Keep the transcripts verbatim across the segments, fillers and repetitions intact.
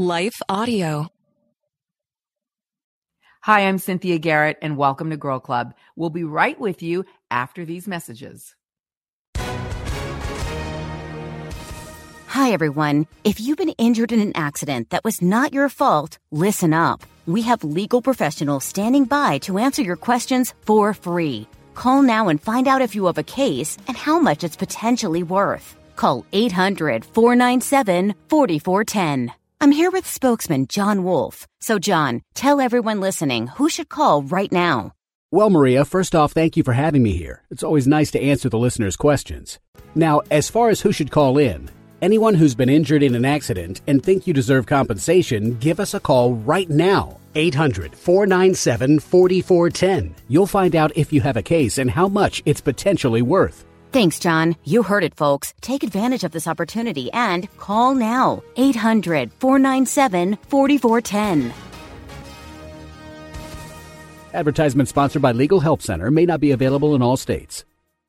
Life Audio. Hi, I'm Cynthia Garrett, and welcome to Girl Club. We'll be right with you after these messages. Hi, everyone. If you've been injured in an accident that was not your fault, listen up. We have legal professionals standing by to answer your questions for free. Call now and find out if you have a case and how much it's potentially worth. Call eight hundred, four nine seven, four four one zero. I'm here with spokesman John Wolf. So, John, tell everyone listening who should call right now. Well, Maria, first off, thank you for having me here. It's always nice to answer the listeners' questions. Now, as far as who should call in, anyone who's been injured in an accident and think you deserve compensation, give us a call right now. eight hundred, four nine seven, four four one zero. You'll find out if you have a case and how much it's potentially worth. Thanks, John. You heard it, folks. Take advantage of this opportunity and call now. eight hundred, four nine seven, four four one zero. Advertisement sponsored by Legal Help Center. May not be available in all states.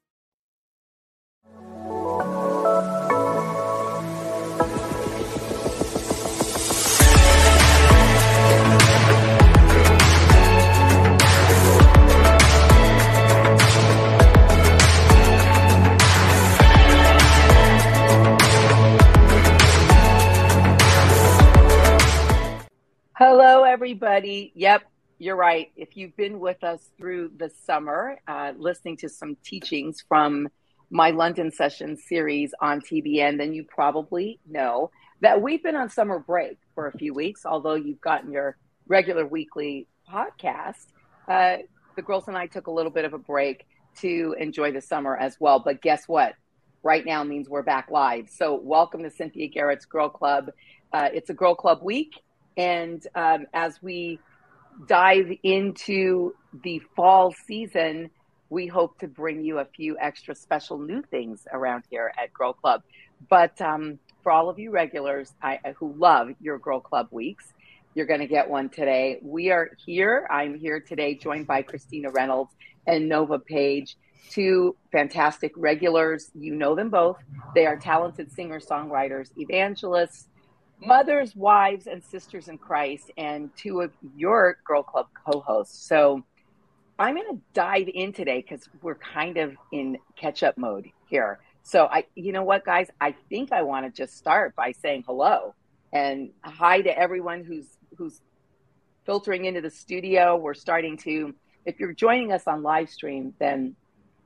Hello, everybody. Yep, you're right. If you've been with us through the summer, uh, listening to some teachings from my London Session series on T B N, then you probably know that we've been on summer break for a few weeks, although you've gotten your regular weekly podcast. Uh, the girls and I took a little bit of a break to enjoy the summer as well. But guess what? Right now means we're back live. So welcome to Cynthia Garrett's Girl Club. Uh, it's a Girl Club week. And um, as we dive into the fall season, we hope to bring you a few extra special new things around here at Girl Club. But um, for all of you regulars I, who love your Girl Club weeks, you're going to get one today. We are here. I'm here today joined by Christina Reynolds and Nova Page, two fantastic regulars. You know them both. They are talented singer-songwriters, evangelists, mothers, wives, and sisters in Christ, and two of your Girl Club co-hosts. So I'm going to dive in today because we're kind of in catch-up mode here. So I, you know what, guys? I think I want to just start by saying hello and hi to everyone who's who's filtering into the studio. We're starting to, if you're joining us on live stream, then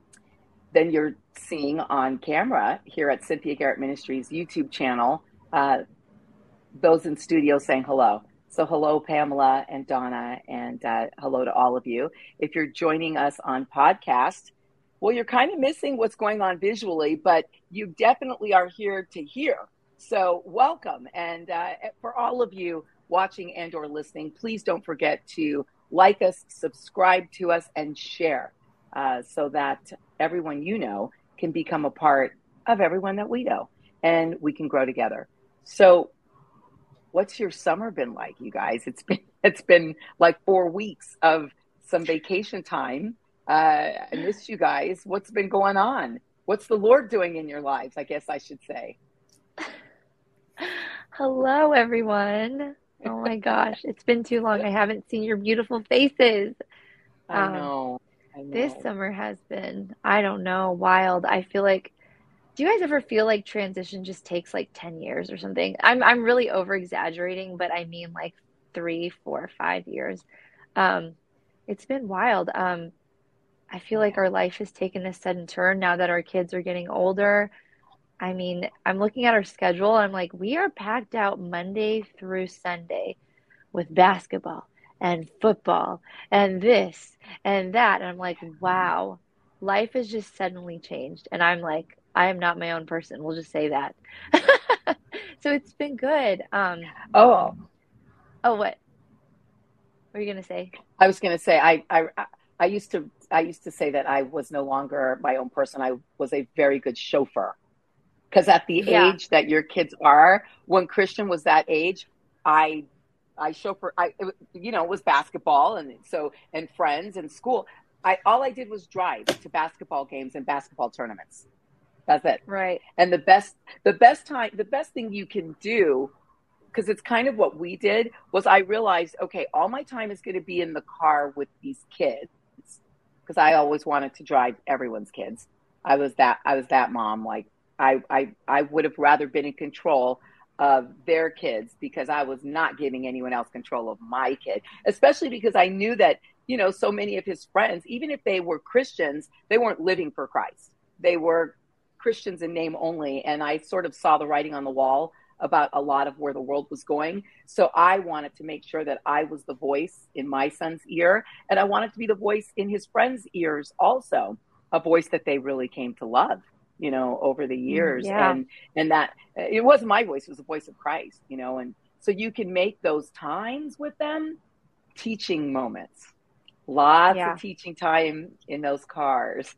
then you're seeing on camera here at Cynthia Garrett Ministries YouTube channel, uh, those in studio saying hello. So hello, Pamela and Donna, and uh, hello to all of you. If you're joining us on podcast, well, you're kind of missing what's going on visually, but you definitely are here to hear. So welcome. And uh, for all of you watching and or listening, please don't forget to like us, subscribe to us, and share uh, so that everyone you know can become a part of everyone that we know, and we can grow together. So what's your summer been like, you guys? It's been it's been like four weeks of some vacation time. Uh, I missed you guys. What's been going on? What's the Lord doing in your lives, I guess I should say. Hello, everyone. Oh, my gosh. It's been too long. I haven't seen your beautiful faces. I Um, know. I know. This summer has been, I don't know, wild. I feel like, do you guys ever feel like transition just takes like ten years or something? I'm I'm really over exaggerating, but I mean like three, four, five years. Um, it's been wild. Um, I feel like our life has taken a sudden turn now that our kids are getting older. I mean, I'm looking at our schedule. I'm like, we are packed out Monday through Sunday with basketball and football and this and that. And I'm like, wow, life has just suddenly changed. And I'm like, I am not my own person. We'll just say that. So it's been good. Um, Oh, oh, what? What were you going to say? I was going to say, I, I, I used to, I used to say that I was no longer my own person. I was a very good chauffeur. Because at the Yeah. age that your kids are, when Christian was that age, I, I chauffeur, I, it, you know, it was basketball and so, and friends and school. I, all I did was drive to basketball games and basketball tournaments. That's it. Right. And the best, the best time, the best thing you can do, because it's kind of what we did was I realized, okay, all my time is going to be in the car with these kids because I always wanted to drive everyone's kids. I was that, I was that mom. Like I, I, I would have rather been in control of their kids because I was not giving anyone else control of my kid, especially because I knew that, you know, so many of his friends, even if they were Christians, they weren't living for Christ. They were Christians in name only. And I sort of saw the writing on the wall about a lot of where the world was going. So I wanted to make sure that I was the voice in my son's ear. And I wanted to be the voice in his friends' ears also, a voice that they really came to love, you know, over the years. Yeah. And, and that it wasn't my voice, it was the voice of Christ, you know, and so you can make those times with them teaching moments, lots Yeah. of teaching time in those cars.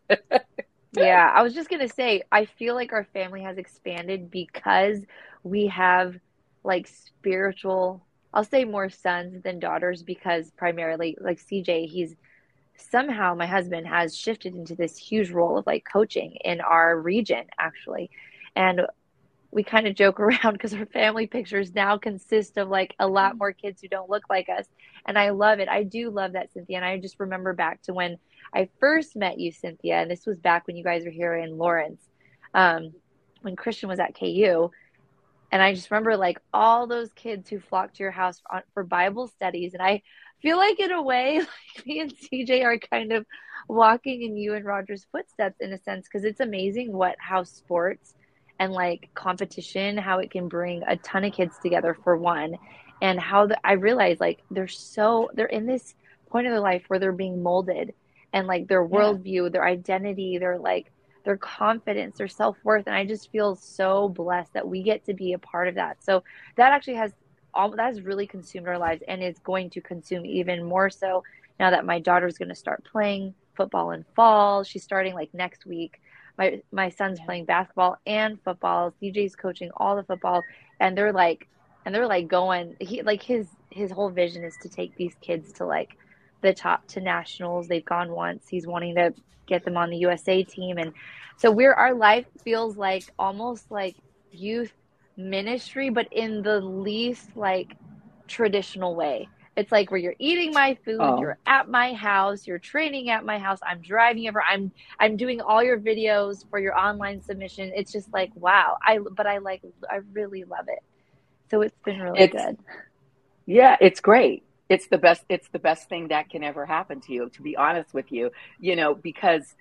Yeah, I was just gonna say, I feel like our family has expanded because we have like spiritual, I'll say more sons than daughters because primarily like C J, he's somehow my husband has shifted into this huge role of like coaching in our region actually. And we kind of joke around because our family pictures now consist of like a lot more kids who don't look like us. And I love it. I do love that, Cynthia. And I just remember back to when I first met you, Cynthia, and this was back when you guys were here in Lawrence, um, when Christian was at K U. And I just remember like all those kids who flocked to your house for, for Bible studies. And I feel like in a way, like me and C J are kind of walking in you and Roger's footsteps in a sense, because it's amazing what, how sports and like competition, how it can bring a ton of kids together for one. And how the, I realize like they're so, they're in this point of their life where they're being molded and like their worldview, yeah. their identity, their like, their confidence, their self-worth. And I just feel so blessed that we get to be a part of that. So that actually has all, that has really consumed our lives and is going to consume even more so now that my daughter's going to start playing football in fall. She's starting like next week. My my son's playing basketball and football. C J's coaching all the football, and they're like, and they're like going. He like his his whole vision is to take these kids to like the top to nationals. They've gone once. He's wanting to get them on the U S A team, and so we're our life feels like almost like youth ministry, but in the least like traditional way. It's like where you're eating my food, oh. you're at my house, you're training at my house, I'm driving over, I'm I'm doing all your videos for your online submission. It's just like, wow. I but I like I really love it. So it's been really it's, good. Yeah, it's great. It's the best it's the best thing that can ever happen to you, to be honest with you. You know, because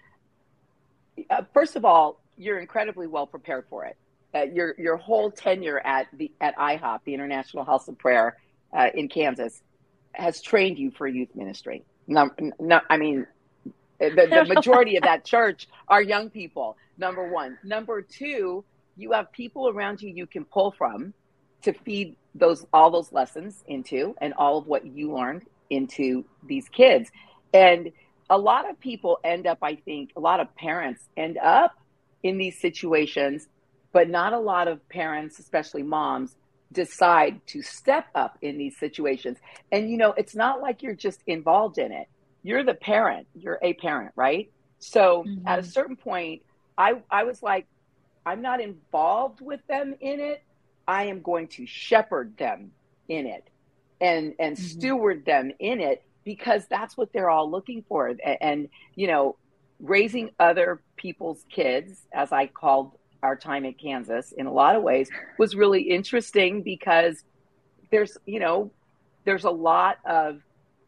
uh, first of all, you're incredibly well prepared for it. Uh, your your whole tenure at the at I HOP, the International House of Prayer uh, in Kansas, has trained you for youth ministry. No, no, I mean, the, the majority of that church are young people, number one. Number two, you have people around you you can pull from to feed those all those lessons into and all of what you learned into these kids. And a lot of people end up, I think, a lot of parents end up in these situations, but not a lot of parents, especially moms, decide to step up in these situations. And, you know, it's not like you're just involved in it. You're the parent. You're a parent, right? So mm-hmm. at a certain point, I, I was like, I'm not involved with them in it. I am going to shepherd them in it and, and mm-hmm. steward them in it because that's what they're all looking for. And, and, you know, raising other people's kids, as I called our time at Kansas in a lot of ways, was really interesting because there's, you know, there's a lot of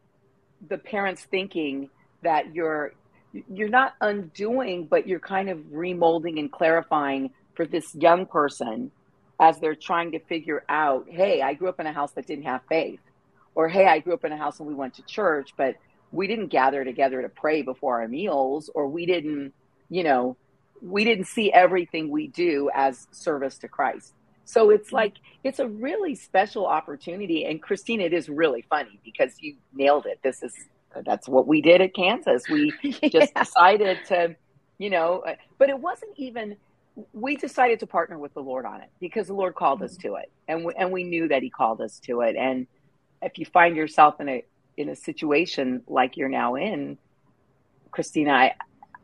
the parents thinking that you're, you're not undoing, but you're kind of remolding and clarifying for this young person as they're trying to figure out, hey, I grew up in a house that didn't have faith, or, hey, I grew up in a house and we went to church, but we didn't gather together to pray before our meals, or we didn't, you know, we didn't see everything we do as service to Christ. So it's like, it's a really special opportunity. And Christina, it is really funny because you nailed it. This is, that's what we did at Kansas. We yeah. just decided to, you know, but it wasn't even, we decided to partner with the Lord on it because the Lord called mm-hmm. us to it. And we, and we knew that he called us to it. And if you find yourself in a, in a situation like you're now in, Christina, I,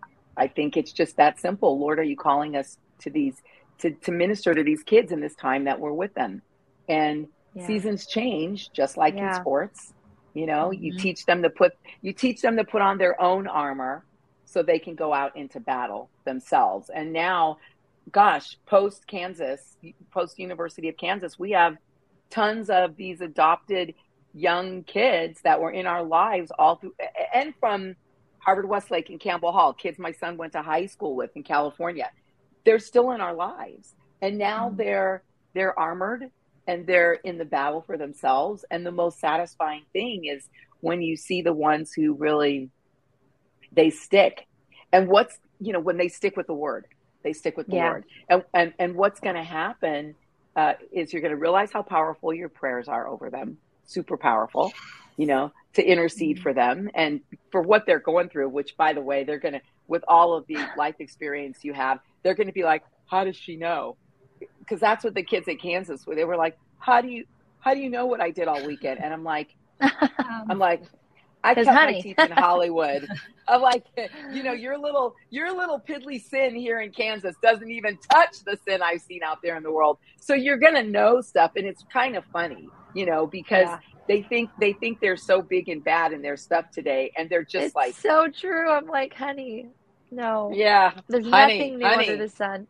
I think it's just that simple. Lord, are you calling us to these, to, to minister to these kids in this time that we're with them? And Yeah. Seasons change, just like in Yeah. sports. You know, Mm-hmm. you teach them to put you teach them to put on their own armor so they can go out into battle themselves. And now, gosh, post Kansas, post University of Kansas, we have tons of these adopted young kids that were in our lives all through, and from Harvard Westlake and Campbell Hall, kids my son went to high school with in California. They're still in our lives. And now Mm. they're they're armored and they're in the battle for themselves. And the most satisfying thing is when you see the ones who really, they stick. And what's, you know, when they stick with the word, they stick with the Yeah. word. And, and, and what's going to happen uh, is you're going to realize how powerful your prayers are over them. Super powerful, you know, to intercede for them and for what they're going through, which, by the way, they're going to, with all of the life experience you have, they're going to be like, how does she know? Because that's what the kids at Kansas were. They were like, how do you, how do you know what I did all weekend? And I'm like, I'm like, I cut honey. my teeth in Hollywood. I'm like, you know, your little, your little piddly sin here in Kansas doesn't even touch the sin I've seen out there in the world. So you're going to know stuff. And it's kind of funny, you know, because Yeah. they think, they think they're so big and bad in their stuff today. And they're just It's like, so true. I'm like, honey, no. yeah, There's honey, nothing new honey. under the sun.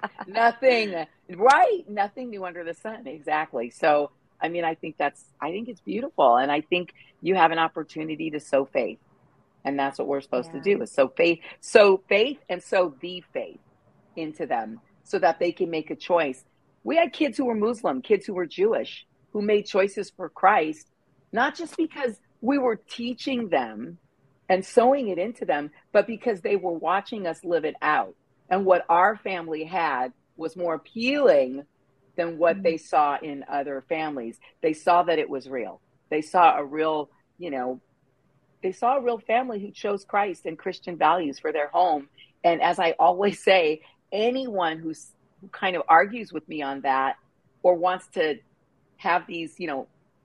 Nothing, right? Nothing new under the sun. Exactly. So, I mean, I think that's, I think it's beautiful. And I think you have an opportunity to sow faith. And that's what we're supposed Yeah. to do is sow faith, sow faith and sow the faith into them so that they can make a choice. We had kids who were Muslim, kids who were Jewish, who made choices for Christ, not just because we were teaching them and sowing it into them, but because they were watching us live it out. And what our family had was more appealing than what mm-hmm. they saw in other families. They saw that it was real. They saw a real, you know, they saw a real family who chose Christ and Christian values for their home. And as I always say, anyone who's, who kind of argues with me on that or wants to have these, you know,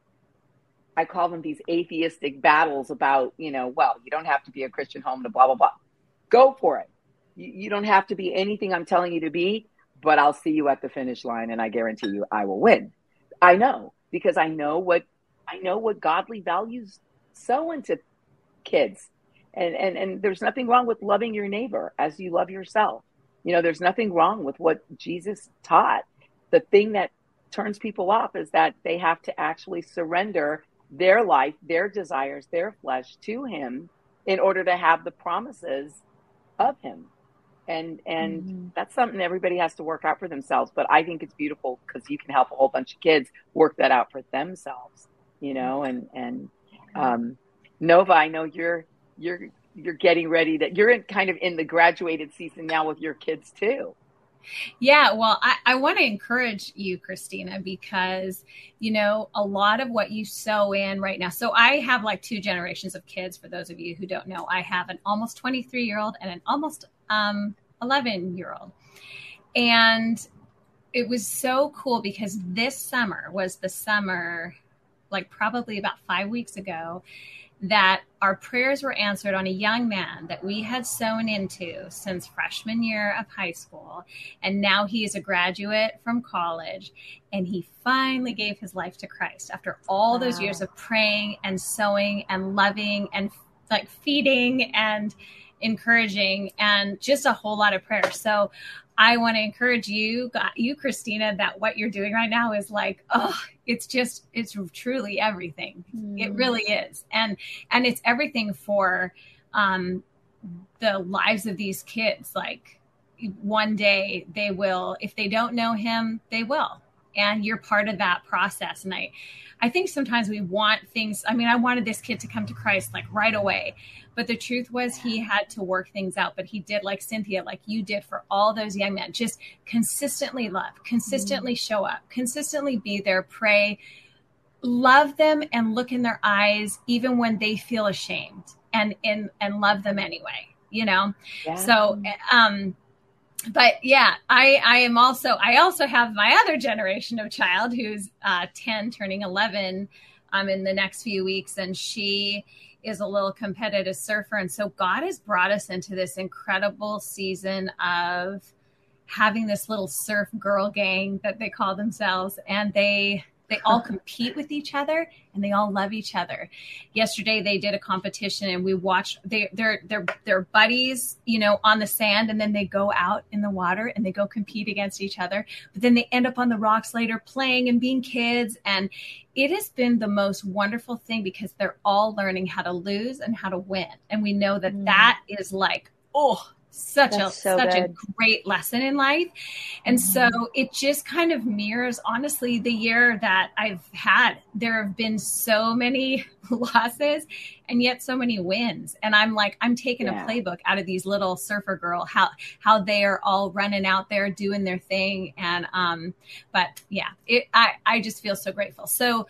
I call them these atheistic battles about, you know, well, you don't have to be a Christian home to blah, blah, blah. Go for it. You, you don't have to be anything I'm telling you to be, but I'll see you at the finish line and I guarantee you I will win. I know, because I know what, I know what godly values sow into kids. And, and, and there's nothing wrong with loving your neighbor as you love yourself. You know, there's nothing wrong with what Jesus taught. The thing that turns people off is that they have to actually surrender their life, their desires, their flesh to him in order to have the promises of him. And, and mm-hmm. that's something everybody has to work out for themselves. But I think it's beautiful because you can help a whole bunch of kids work that out for themselves, you know, and, and, um, Nova, I know you're, you're, you're getting ready to, you're in kind of in the graduated season now with your kids too. Yeah, well, I, I want to encourage you, Christina, because, you know, a lot of what you sow in right now. So I have like two generations of kids. For those of you who don't know, I have an almost twenty-three year old and an almost um, eleven year old. And it was so cool because this summer was the summer, like probably about five weeks ago, that our prayers were answered on a young man that we had sown into since freshman year of high school. And now he is a graduate from college. And he finally gave his life to Christ after all wow. those years of praying and sowing and loving and like feeding and encouraging and just a whole lot of prayer. So I want to encourage you, you, Christina, that what you're doing right now is like, oh, it's just, it's truly everything. Mm. It really is. And, and it's everything for um, the lives of these kids. Like one day they will, if they don't know him, they will. And you're part of that process. And I, I think sometimes we want things. I mean, I wanted this kid to come to Christ like right away, but the truth was he had to work things out. But he did, like Cynthia, like you did for all those young men, just consistently love, consistently show up, consistently be there, pray, love them and look in their eyes, even when they feel ashamed and, and, and love them anyway, you know? Yeah. So, um, But yeah, I, I am also, I also have my other generation of child who's uh, ten turning eleven um, in the next few weeks. And she is a little competitive surfer. And so God has brought us into this incredible season of having this little surf girl gang that they call themselves. And they, They all compete with each other and they all love each other. Yesterday they did a competition and we watched they they're they're they're buddies, you know, on the sand, and then they go out in the water and they go compete against each other. But then they end up on the rocks later playing and being kids. And it has been the most wonderful thing because they're all learning how to lose and how to win. And we know that mm. that is like, oh, such That's a so such good. a great lesson in life. And mm-hmm. so it just kind of mirrors, honestly, the year that I've had. There have been so many losses and yet so many wins. And I'm like, I'm taking yeah. a playbook out of these little surfer girl, how how they are all running out there doing their thing. And um, but yeah, it I, I just feel so grateful. So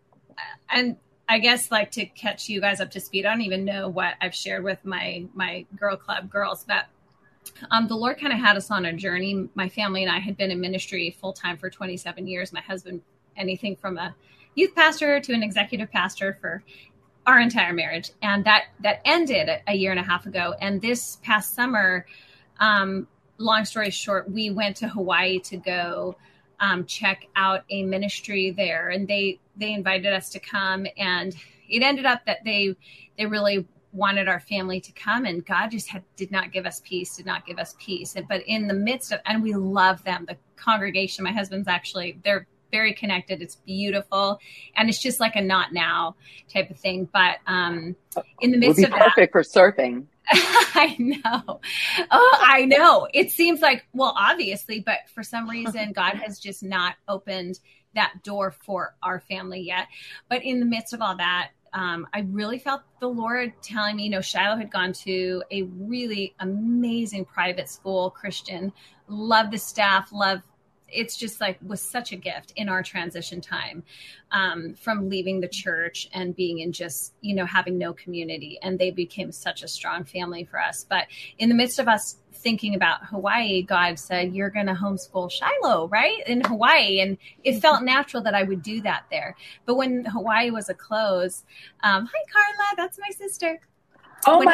and I guess like to catch you guys up to speed, I don't even know what I've shared with my my girl club girls, but um, the Lord kind of had us on a journey. My family and I had been in ministry full time for twenty-seven years. My husband, anything from a youth pastor to an executive pastor for our entire marriage. And that that ended a year and a half ago. And this past summer, um, long story short, we went to Hawaii to go Um, check out a ministry there, and they they invited us to come, and it ended up that they they really wanted our family to come, and God just had did not give us peace, did not give us peace. And, but in the midst of, and we love them, the congregation. My husband's actually they're very connected. It's beautiful, and it's just like a not now type of thing. But um, in the midst it would be of perfect that, for surfing. I know. Oh, I know. It seems like, well, obviously, but for some reason, God has just not opened that door for our family yet. But in the midst of all that, um, I really felt the Lord telling me, you know, Shiloh had gone to a really amazing private school, Christian, love the staff, love it's just like was such a gift in our transition time um, from leaving the church and being in just, you know, having no community. And they became such a strong family for us. But in the midst of us thinking about Hawaii, God said, you're going to homeschool Shiloh, right? In Hawaii. And it felt natural that I would do that there. But when Hawaii was a close, um, hi, Carla, that's my sister. Oh when my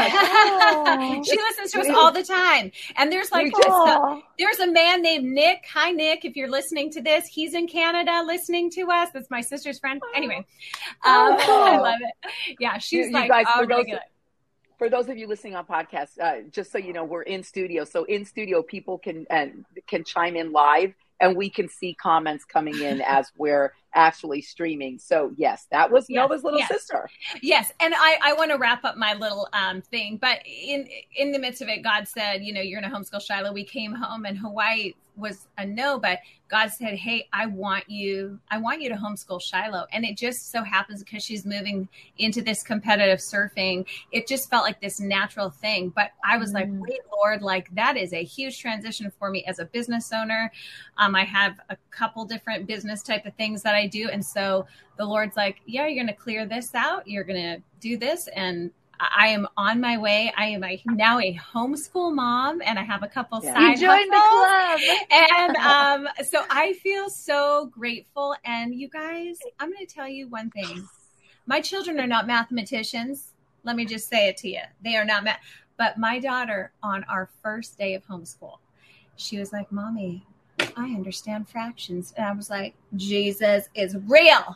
God. She listens to us all the time. And there's like, just a, there's a man named Nick. Hi, Nick. If you're listening to this, he's in Canada listening to us. That's my sister's friend. Anyway, um, oh. I love it. Yeah. She's you, like, you guys, oh, for, those, for those of you listening on podcasts, uh, just so you know, we're in studio. So in studio, people can, uh, can chime in live and we can see comments coming in as we're actually streaming. So yes, that was yes, Nova's little yes. sister. Yes. And I, I want to wrap up my little um, thing, but in, in the midst of it, God said, you know, you're going to homeschool Shiloh. We came home and Hawaii was a no, but God said, hey, I want you, I want you to homeschool Shiloh. And it just so happens because she's moving into this competitive surfing. It just felt like this natural thing. But I was mm. like, wait, Lord, like that is a huge transition for me as a business owner. Um, I have a couple different business type of things that I do. And so the Lord's like, yeah, you're going to clear this out. You're going to do this. And I am on my way. I am a, now a homeschool mom, and I have a couple yeah. side you joined hustles. The club. And um, so I feel so grateful. And you guys, I'm going to tell you one thing. My children are not mathematicians. Let me just say it to you. They are not math. But my daughter, on our first day of homeschool, she was like, Mommy, I understand fractions. And I was like, Jesus is real.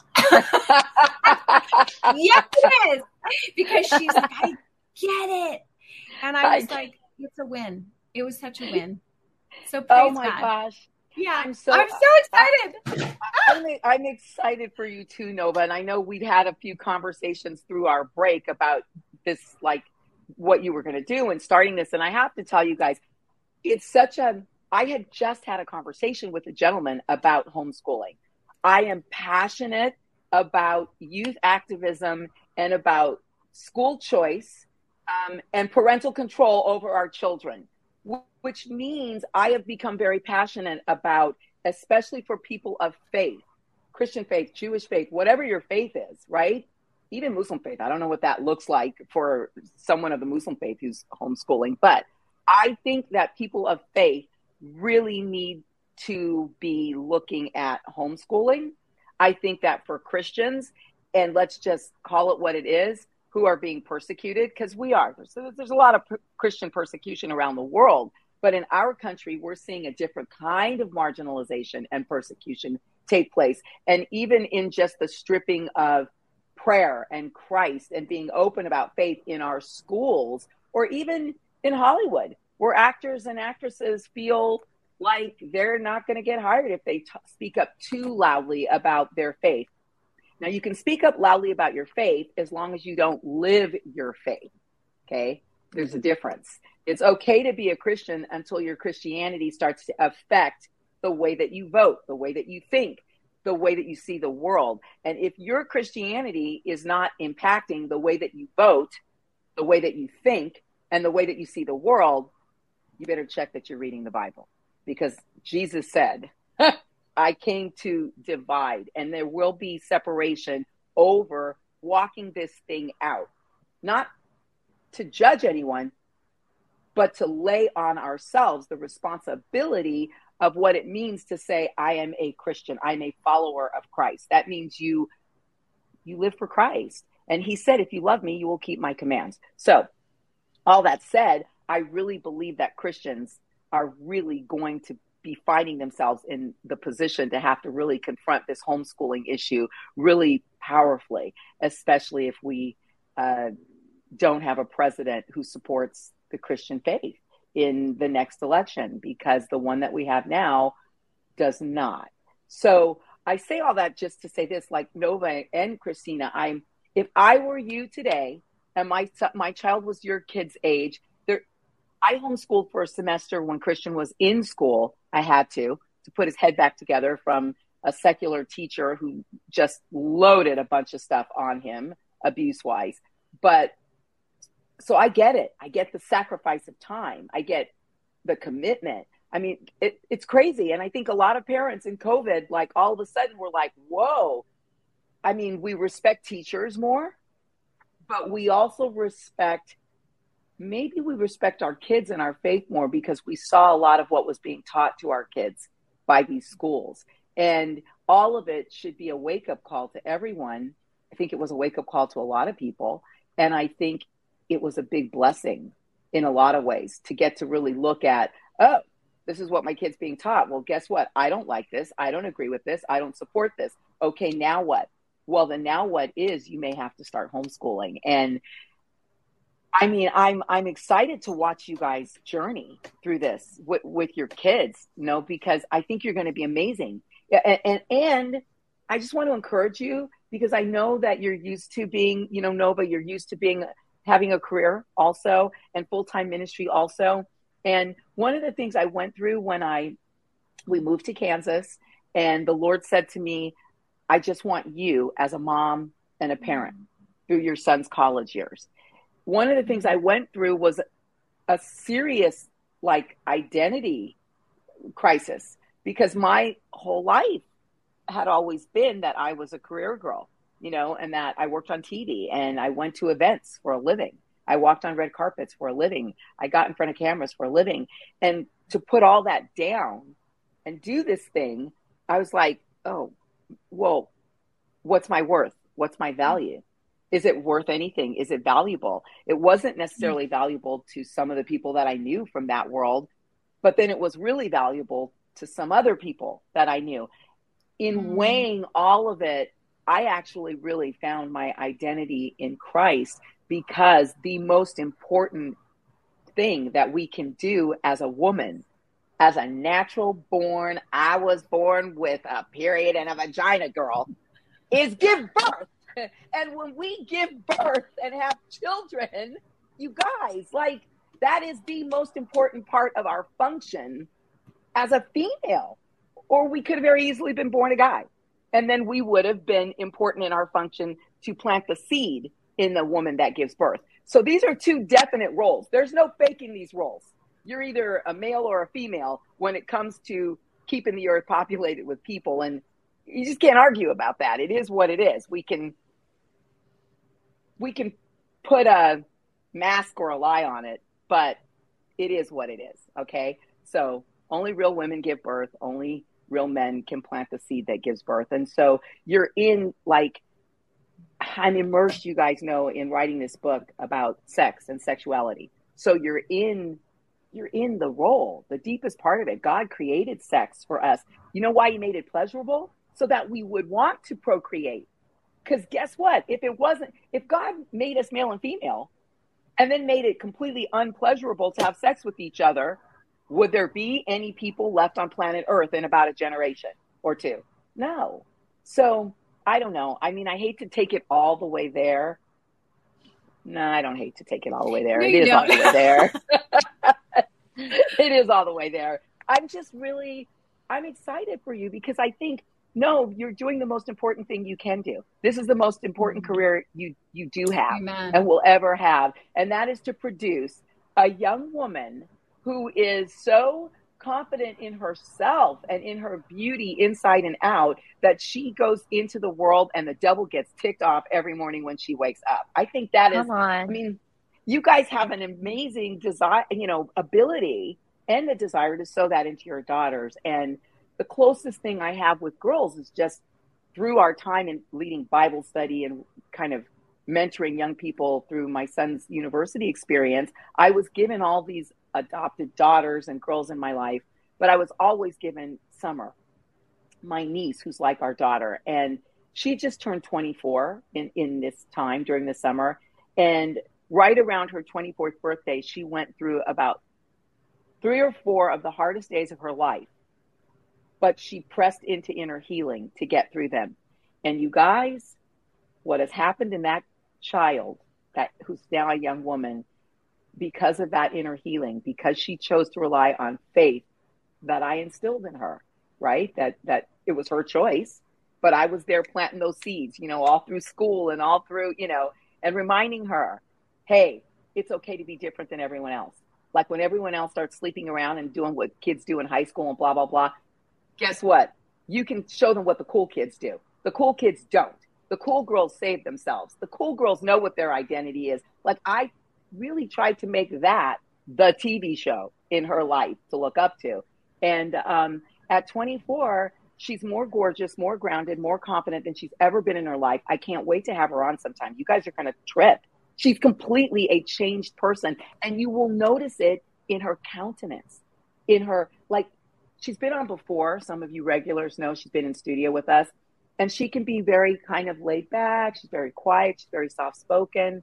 Yes, it is. Because she's like, I get it. And I was I like, it's a win. It was such a win. So praise Oh my God. gosh. Yeah, I'm so, I'm so excited. I'm, I'm excited for you too, Nova. And I know we'd had a few conversations through our break about this, like what you were going to do and starting this. And I have to tell you guys, it's such a, I had just had a conversation with a gentleman about homeschooling. I am passionate about youth activism and about school choice um, and parental control over our children, which means I have become very passionate about, especially for people of faith, Christian faith, Jewish faith, whatever your faith is, right? Even Muslim faith. I don't know what that looks like for someone of the Muslim faith who's homeschooling, but I think that people of faith really need to be looking at homeschooling. I think that for Christians, and let's just call it what it is, who are being persecuted, because we are. There's, there's a lot of per- Christian persecution around the world, but in our country, we're seeing a different kind of marginalization and persecution take place. And even in just the stripping of prayer and Christ and being open about faith in our schools, or even in Hollywood, where actors and actresses feel like they're not going to get hired if they t- speak up too loudly about their faith. Now, you can speak up loudly about your faith as long as you don't live your faith. Okay? There's a difference. It's okay to be a Christian until your Christianity starts to affect the way that you vote, the way that you think, the way that you see the world. And if your Christianity is not impacting the way that you vote, the way that you think, and the way that you see the world, you better check that you're reading the Bible. Because Jesus said, I came to divide, and there will be separation over walking this thing out. Not to judge anyone, but to lay on ourselves the responsibility of what it means to say, I am a Christian. I'm a follower of Christ. That means you, you live for Christ. And he said, if you love me, you will keep my commands. So all that said, I really believe that Christians are really going to be finding themselves in the position to have to really confront this homeschooling issue really powerfully, especially if we uh, don't have a president who supports the Christian faith in the next election, because the one that we have now does not. So I say all that just to say this, like Nova and Christina, I'm, if I were you today and my my child was your kid's age, there, I homeschooled for a semester when Christian was in school. I had to, to put his head back together from a secular teacher who just loaded a bunch of stuff on him, abuse-wise. But so I get it. I get the sacrifice of time. I get the commitment. I mean, it, it's crazy. And I think a lot of parents in COVID, like all of a sudden were like, whoa. I mean, we respect teachers more, but we also respect, maybe we respect our kids and our faith more because we saw a lot of what was being taught to our kids by these schools. And all of it should be a wake-up call to everyone. I think it was a wake-up call to a lot of people. And I think it was a big blessing in a lot of ways to get to really look at, oh, this is what my kid's being taught. Well, guess what? I don't like this. I don't agree with this. I don't support this. Okay, now what? Well, the now what is you may have to start homeschooling. And I mean, I'm I'm excited to watch you guys journey through this with, with your kids, you know, because I think you're going to be amazing. And, and and I just want to encourage you, because I know that you're used to being, you know, Nova, you're used to being having a career also and full-time ministry also. And one of the things I went through when I we moved to Kansas, and the Lord said to me, I just want you as a mom and a parent through your son's college years. One of the things I went through was a serious like identity crisis, because my whole life had always been that I was a career girl, you know, and that I worked on T V and I went to events for a living. I walked on red carpets for a living. I got in front of cameras for a living. And to put all that down and do this thing, I was like, oh, well, what's my worth? What's my value? Is it worth anything? Is it valuable? It wasn't necessarily mm-hmm. valuable to some of the people that I knew from that world, but then it was really valuable to some other people that I knew. In mm-hmm. weighing all of it, I actually really found my identity in Christ, because the most important thing that we can do as a woman, as a natural born, I was born with a period and a vagina girl, is give birth. And when we give birth and have children, you guys, like, that is the most important part of our function as a female. Or we could have very easily been born a guy. And then we would have been important in our function to plant the seed in the woman that gives birth. So these are two definite roles. There's no faking these roles. You're either a male or a female when it comes to keeping the earth populated with people. And you just can't argue about that. It is what it is. We can, we can put a mask or a lie on it, but it is what it is. Okay. So only real women give birth. Only real men can plant the seed that gives birth. And so you're in, like, I'm immersed, you guys know, in writing this book about sex and sexuality. So you're in, you're in the role, the deepest part of it. God created sex for us. You know why he made it pleasurable? so that we would want to procreate. Because guess what? If it wasn't, if God made us male and female and then made it completely unpleasurable to have sex with each other, would there be any people left on planet Earth in about a generation or two? No. So I don't know. I mean, I hate to take it all the way there. No, I don't hate to take it all the way there. No, it you is don't. all the way there. It is all the way there. I'm just really, I'm excited for you because I think, no, you're doing the most important thing you can do. This is the most important career you, you do have Amen. and will ever have. And that is to produce a young woman who is so confident in herself and in her beauty inside and out that she goes into the world and the devil gets ticked off every morning when she wakes up. I think that Come is, on. I mean, you guys have an amazing desire, you know, ability and the desire to sow that into your daughters. And the closest thing I have with girls is just through our time in leading Bible study and kind of mentoring young people through my son's university experience. I was given all these adopted daughters and girls in my life, but I was always given Summer, my niece, who's like our daughter. And she just turned twenty-four in, in this time during the summer. And right around her twenty-fourth birthday, she went through about three or four of the hardest days of her life. But she pressed into inner healing to get through them. And you guys, what has happened in that child, that who's now a young woman, because of that inner healing, because she chose to rely on faith that I instilled in her, right? That that it was her choice, but I was there planting those seeds, you know, all through school and all through, you know, and reminding her, hey, it's okay to be different than everyone else. Like when everyone else starts sleeping around and doing what kids do in high school and blah, blah, blah, guess what? You can show them what the cool kids do. The cool kids don't. The cool girls save themselves. The cool girls know what their identity is. Like I really tried to make that the T V show in her life to look up to. And um, at twenty-four, she's more gorgeous, more grounded, more confident than she's ever been in her life. I can't wait to have her on sometime. You guys are going to trip. She's completely a changed person. And you will notice it in her countenance, in her, like, she's been on before. Some of you regulars know she's been in studio with us. And she can be very kind of laid back. She's very quiet. She's very soft-spoken.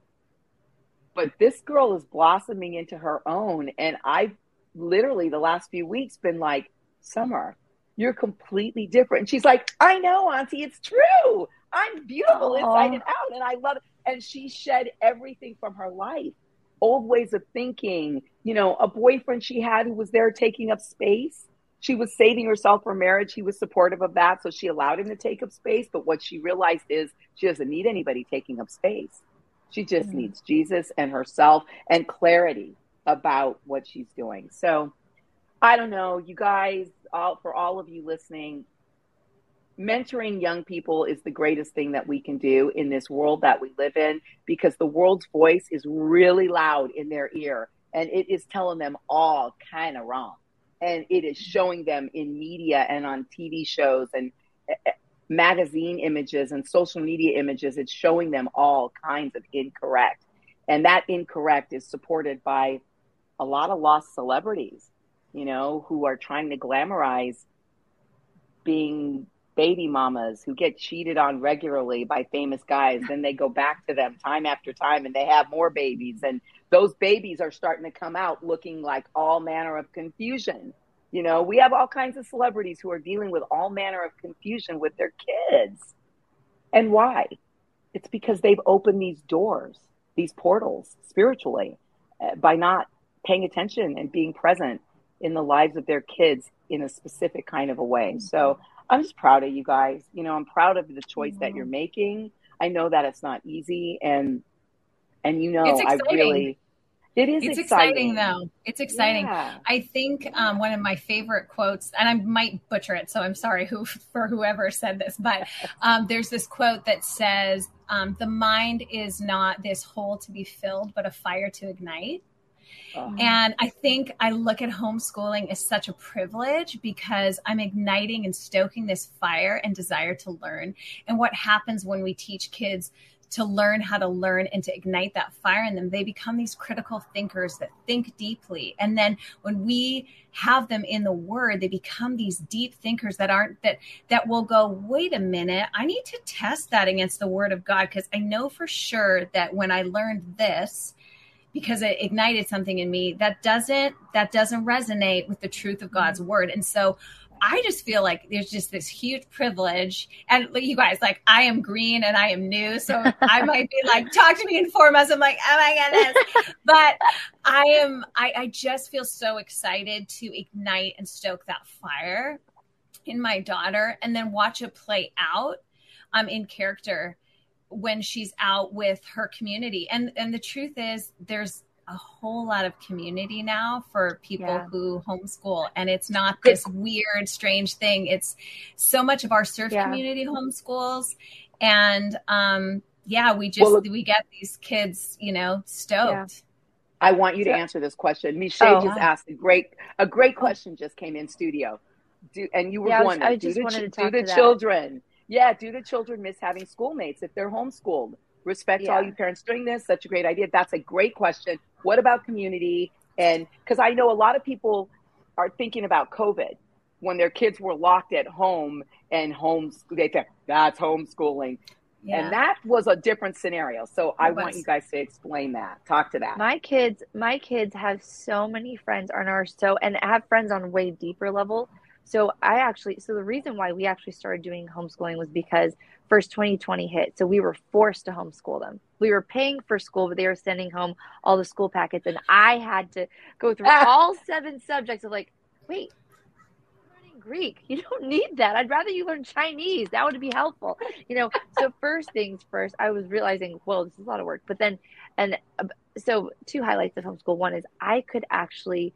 But this girl is blossoming into her own. And I've literally the last few weeks been like, Summer, you're completely different. And she's like, I know, Auntie, it's true. I'm beautiful Aww. inside and out. And I love it. And she shed everything from her life. Old ways of thinking, you know, a boyfriend she had who was there taking up space. She was saving herself for marriage. He was supportive of that. So she allowed him to take up space. But what she realized is she doesn't need anybody taking up space. She just mm-hmm. needs Jesus and herself and clarity about what she's doing. So I don't know, you guys, all, for all of you listening, mentoring young people is the greatest thing that we can do in this world that we live in, because the world's voice is really loud in their ear and it is telling them all kind of wrong. And it is showing them in media and on T V shows and magazine images and social media images. It's showing them all kinds of incorrect. And that incorrect is supported by a lot of lost celebrities, you know, who are trying to glamorize being baby mamas who get cheated on regularly by famous guys. Then they go back to them time after time and they have more babies. And those babies are starting to come out looking like all manner of confusion. You know, we have all kinds of celebrities who are dealing with all manner of confusion with their kids. And why? It's because they've opened these doors, these portals spiritually, uh, by not paying attention and being present in the lives of their kids in a specific kind of a way. So I'm just proud of you guys. You know, I'm proud of the choice that you're making. I know that it's not easy. And, and you know, I really, it is it's exciting. exciting though. It's exciting. Yeah. I think um, one of my favorite quotes, and I might butcher it, so I'm sorry who for whoever said this, but um, there's this quote that says, um, the mind is not this hole to be filled, but a fire to ignite. Oh. And I think I look at homeschooling as such a privilege because I'm igniting and stoking this fire and desire to learn. And what happens when we teach kids to learn how to learn and to ignite that fire in them. They become these critical thinkers that think deeply. And then when we have them in the word, they become these deep thinkers that aren't that that will go, wait a minute, I need to test that against the word of God, because I know for sure that when I learned this, because it ignited something in me, that doesn't that doesn't resonate with the truth of God's word. And so I just feel like there's just this huge privilege. And you guys, like, I am green and I am new. So I might be like, talk to me in four months. I'm like, oh my goodness. But I am, I, I just feel so excited to ignite and stoke that fire in my daughter and then watch it play out um, in character when she's out with her community. And, and the truth is there's a whole lot of community now for people yeah. who homeschool, and it's not this weird, strange thing. It's so much of our surf yeah. community homeschools. And um, yeah, we just, well, look, we get these kids, you know, stoked. Yeah. I want you to answer this question. Michelle oh, just wow. asked a great, a great question just came in studio. Do, and you were yeah, going, I, was, I do just the, wanted to talk do the to children. That. Yeah. Do the children miss having schoolmates if they're homeschooled? Respect yeah. all you parents doing this. Such a great idea. That's a great question. What about community? And because I know a lot of people are thinking about COVID when their kids were locked at home and homeschool. They think that's homeschooling. Yeah. And that was a different scenario. So it I was. want you guys to explain that. Talk to that. My kids, my kids have so many friends on our so and have friends on a way deeper level. So I actually, so the reason why we actually started doing homeschooling was because first twenty twenty hit. So we were forced to homeschool them. We were paying for school, but they were sending home all the school packets. And I had to go through ah. all seven subjects of like, wait, you're learning Greek. You don't need that. I'd rather you learn Chinese. That would be helpful. You know, so first things first, I was realizing, well, this is a lot of work. But then, and uh, so two highlights of homeschool. One is I could actually,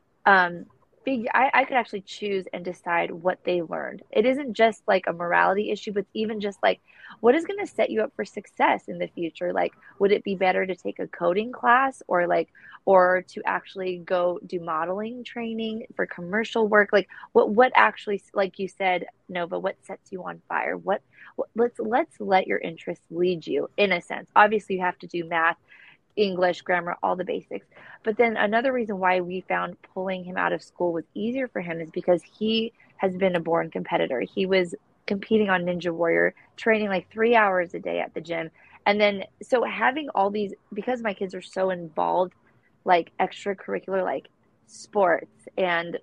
um, Figure, I, I could actually choose and decide what they learned. It isn't just like a morality issue, but even just like what is going to set you up for success in the future. Like, would it be better to take a coding class or like, or to actually go do modeling training for commercial work? Like what, what actually, like you said, Nova, what sets you on fire? What, what let's, let's let your interests lead you in a sense. Obviously you have to do math, English, grammar, all the basics. But then another reason why we found pulling him out of school was easier for him is because he has been a born competitor. He was competing on Ninja Warrior, training like three hours a day at the gym. And then, so having all these, because my kids are so involved, like extracurricular, like sports and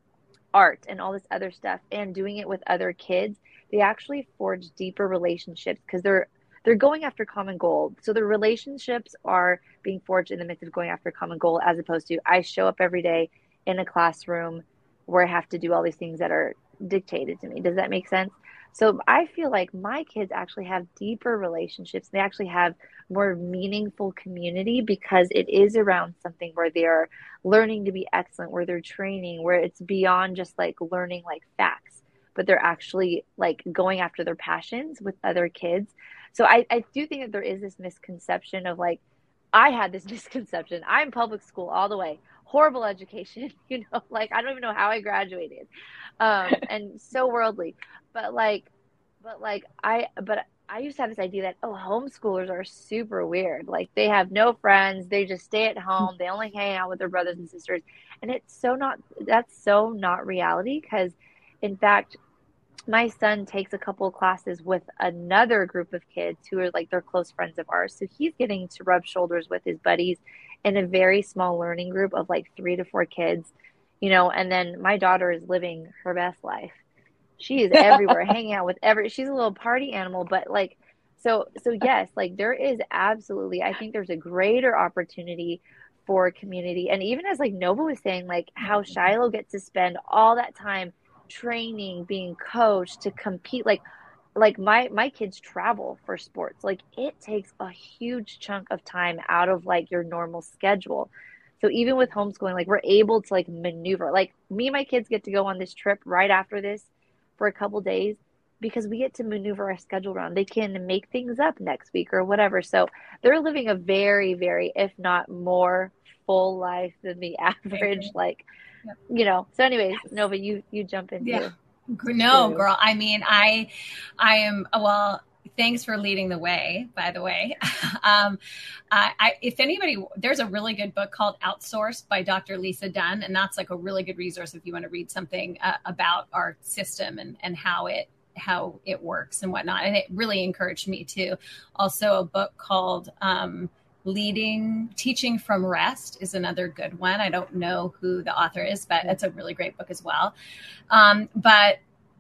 art and all this other stuff, and doing it with other kids, they actually forge deeper relationships because they're They're going after common goal. So the relationships are being forged in the midst of going after a common goal, as opposed to I show up every day in a classroom where I have to do all these things that are dictated to me. Does that make sense? So I feel like my kids actually have deeper relationships. They actually have more meaningful community because it is around something where they are learning to be excellent, where they're training, where it's beyond just like learning like facts, but they're actually like going after their passions with other kids. So I, I do think that there is this misconception of like, I had this misconception. I'm public school all the way, horrible education, you know, like I don't even know how I graduated, um, and so worldly. But like, but like I, but I used to have this idea that oh, homeschoolers are super weird. Like they have no friends, they just stay at home, they only hang out with their brothers and sisters, and it's so not. That's so not reality because, in fact, my son takes a couple of classes with another group of kids who are like they're close friends of ours. So he's getting to rub shoulders with his buddies in a very small learning group of like three to four kids, you know, and then my daughter is living her best life. She is everywhere, hanging out with every, she's a little party animal, but like, so, so yes, like there is absolutely, I think there's a greater opportunity for community. And even as like Nova was saying, like how Shiloh gets to spend all that time training, being coached to compete, like like my my kids travel for sports. Like it takes a huge chunk of time out of like your normal schedule. So even with homeschooling, like we're able to like maneuver. Like me and my kids get to go on this trip right after this for a couple days because we get to maneuver our schedule around. They can make things up next week or whatever. So they're living a very, very, if not more full life than the average, like Yep. you know, so anyways, Nova, you, you jump in. Yeah. No, girl. I mean, I, I am, well, thanks for leading the way, by the way. um, I, I, if anybody, there's a really good book called Outsourced by Doctor Lisa Dunn. And that's like a really good resource if you want to read something uh, about our system and, and how it, how it works and whatnot. And it really encouraged me too. Also a book called, um, Leading, Teaching from Rest is another good one. I don't know who the author is, but it's a really great book as well. Um, but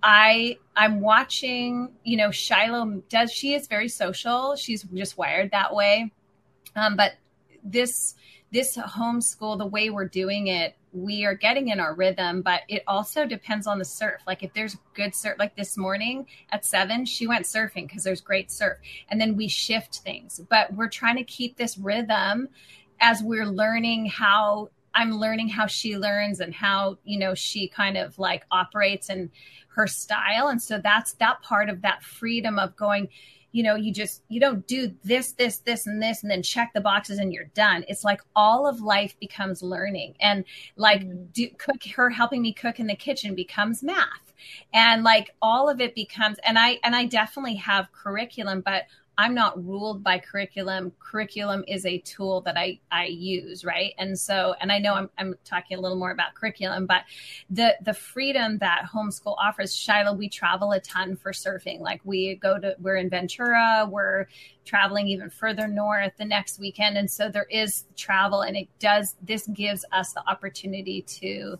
I, I'm watching, you know, Shiloh does, she is very social. She's just wired that way. Um, but this, this homeschool, the way we're doing it, we are getting in our rhythm, but it also depends on the surf. Like if there's good surf, like this morning at seven, she went surfing because there's great surf. And then we shift things, but we're trying to keep this rhythm as we're learning how I'm learning how she learns and how, you know, she kind of like operates and her style. And so that's that part of that freedom of going, you know, you just, you don't do this, this, this, and this, and then check the boxes and you're done. It's like all of life becomes learning, and like do, cook, her helping me cook in the kitchen becomes math, and like all of it becomes, and I, and I definitely have curriculum, but I'm not ruled by curriculum. Curriculum is a tool that I, I use. Right. And so, and I know I'm, I'm talking a little more about curriculum, but the, the freedom that homeschool offers, Shiloh, we travel a ton for surfing. Like we go to, we're in Ventura, we're traveling even further north the next weekend. And so there is travel, and it does, this gives us the opportunity to,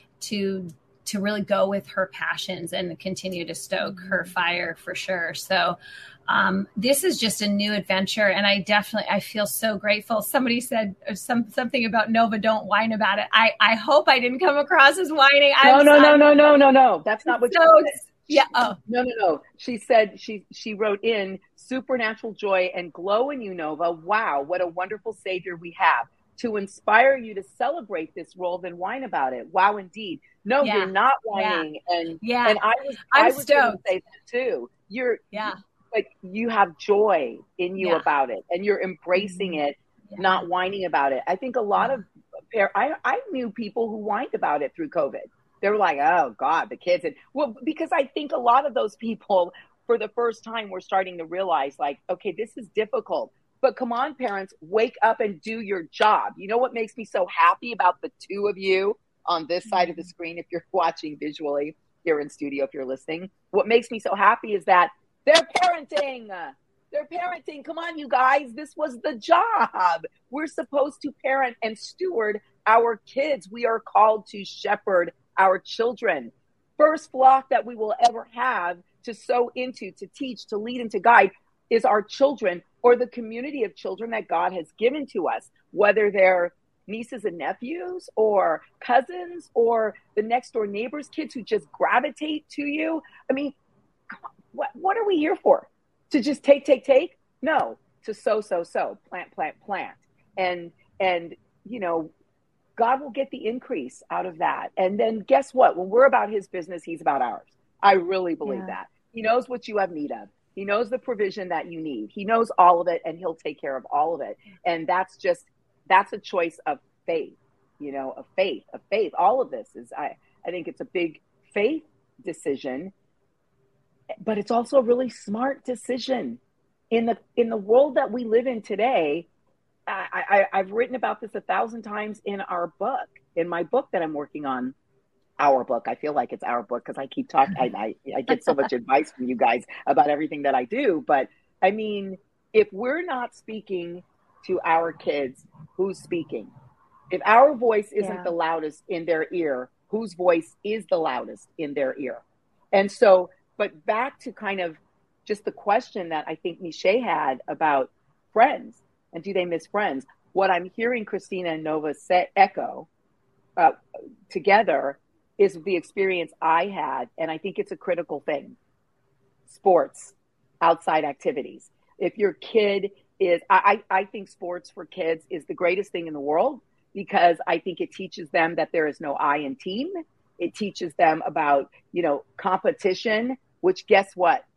to, to really go with her passions and continue to stoke her fire for sure. So, Um, this is just a new adventure, and I definitely, I feel so grateful. Somebody said some, something about Nova, don't whine about it. I, I hope I didn't come across as whining. No, I'm, no, no, I'm, no, no, no, no. That's not what so, she said. Yeah. Oh. No, no, no. She said, she, she wrote in supernatural joy and glow in you, Nova. Wow. What a wonderful savior we have to inspire you to celebrate this role, then whine about it. Wow, indeed. No, Yeah. you're not whining. Yeah. And, yeah. and I was, I'm I was going to stoked. say that too. You're, Yeah. like you have joy in you Yeah. about it, and you're embracing Mm-hmm. it, Yeah. not whining about it. I think a lot Yeah. of par- I, I knew people who whined about it through COVID. They were like, oh God, the kids. And well, because I think a lot of those people for the first time were starting to realize like, okay, this is difficult, but come on, parents, wake up and do your job. You know what makes me so happy about the two of you on this side of the screen, if you're watching visually here in studio, if you're listening, what makes me so happy is that they're parenting. They're parenting. Come on, you guys. This was the job. We're supposed to parent and steward our kids. We are called to shepherd our children. First flock that we will ever have to sow into, to teach, to lead, and to guide is our children, or the community of children that God has given to us, whether they're nieces and nephews or cousins or the next door neighbor's kids who just gravitate to you. I mean, come on. What what are we here for? To just take, take, take? No, to sow, sow, sow, plant, plant, plant. And, and, you know, God will get the increase out of that. And then guess what? When we're about his business, he's about ours. I really believe Yeah. that. He knows what you have need of. He knows the provision that you need. He knows all of it, and he'll take care of all of it. And that's just, that's a choice of faith, you know, of faith, of faith. All of this is, I, I think it's a big faith decision. But it's also a really smart decision in the in the world that we live in today. I, I, I've written about this a thousand times in our book, in my book that I'm working on. Our book. I feel like it's our book because I keep talking. I, I, I get so much advice from you guys about everything that I do. But I mean, if we're not speaking to our kids, who's speaking? If our voice isn't Yeah. the loudest in their ear, whose voice is the loudest in their ear? And so, but back to kind of just the question that I think Michelle had about friends and do they miss friends? What I'm hearing Christina and Nova say, echo uh, together is the experience I had. And I think it's a critical thing. Sports, outside activities. If your kid is, I, I think sports for kids is the greatest thing in the world because I think it teaches them that there is no I in team. It teaches them about, you know, competition, which guess what?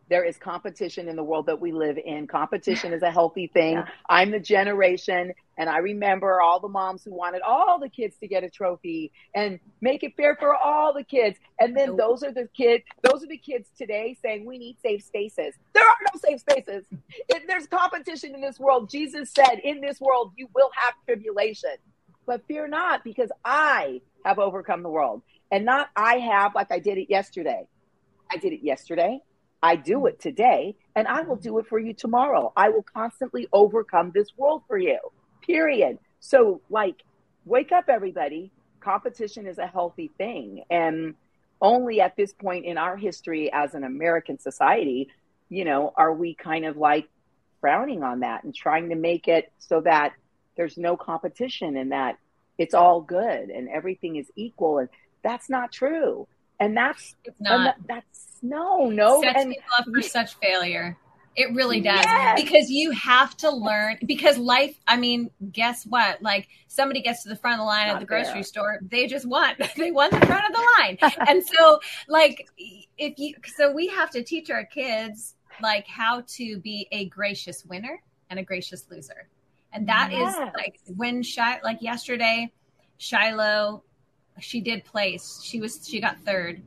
There is competition in the world that we live in. Competition is a healthy thing. Yeah. I'm the generation, and I remember all the moms who wanted all the kids to get a trophy and make it fair for all the kids. And then those are the kids, those are the kids today saying we need safe spaces. There are no safe spaces. If there's competition in this world, Jesus said, in this world, you will have tribulation. But fear not, because I have overcome the world. And not I have like I did it yesterday. I did it yesterday. I do it today, and I will do it for you tomorrow. I will constantly overcome this world for you, period. So, like, wake up, everybody. Competition is a healthy thing. And only at this point in our history as an American society, you know, are we kind of like frowning on that and trying to make it so that there's no competition and that it's all good and everything is equal. And that's not true. And that's, it's not. And that, that's, no, no. It sets and, people up for such failure. It really does. Yes. Because you have to learn, because life, I mean, guess what? Like somebody gets to the front of the line Not at the grocery there. store, they just won. They won the front of the line. And so like, if you, so we have to teach our kids like how to be a gracious winner and a gracious loser. And that yes. is like when Shi- like yesterday, Shiloh, she did place, she was, she got third.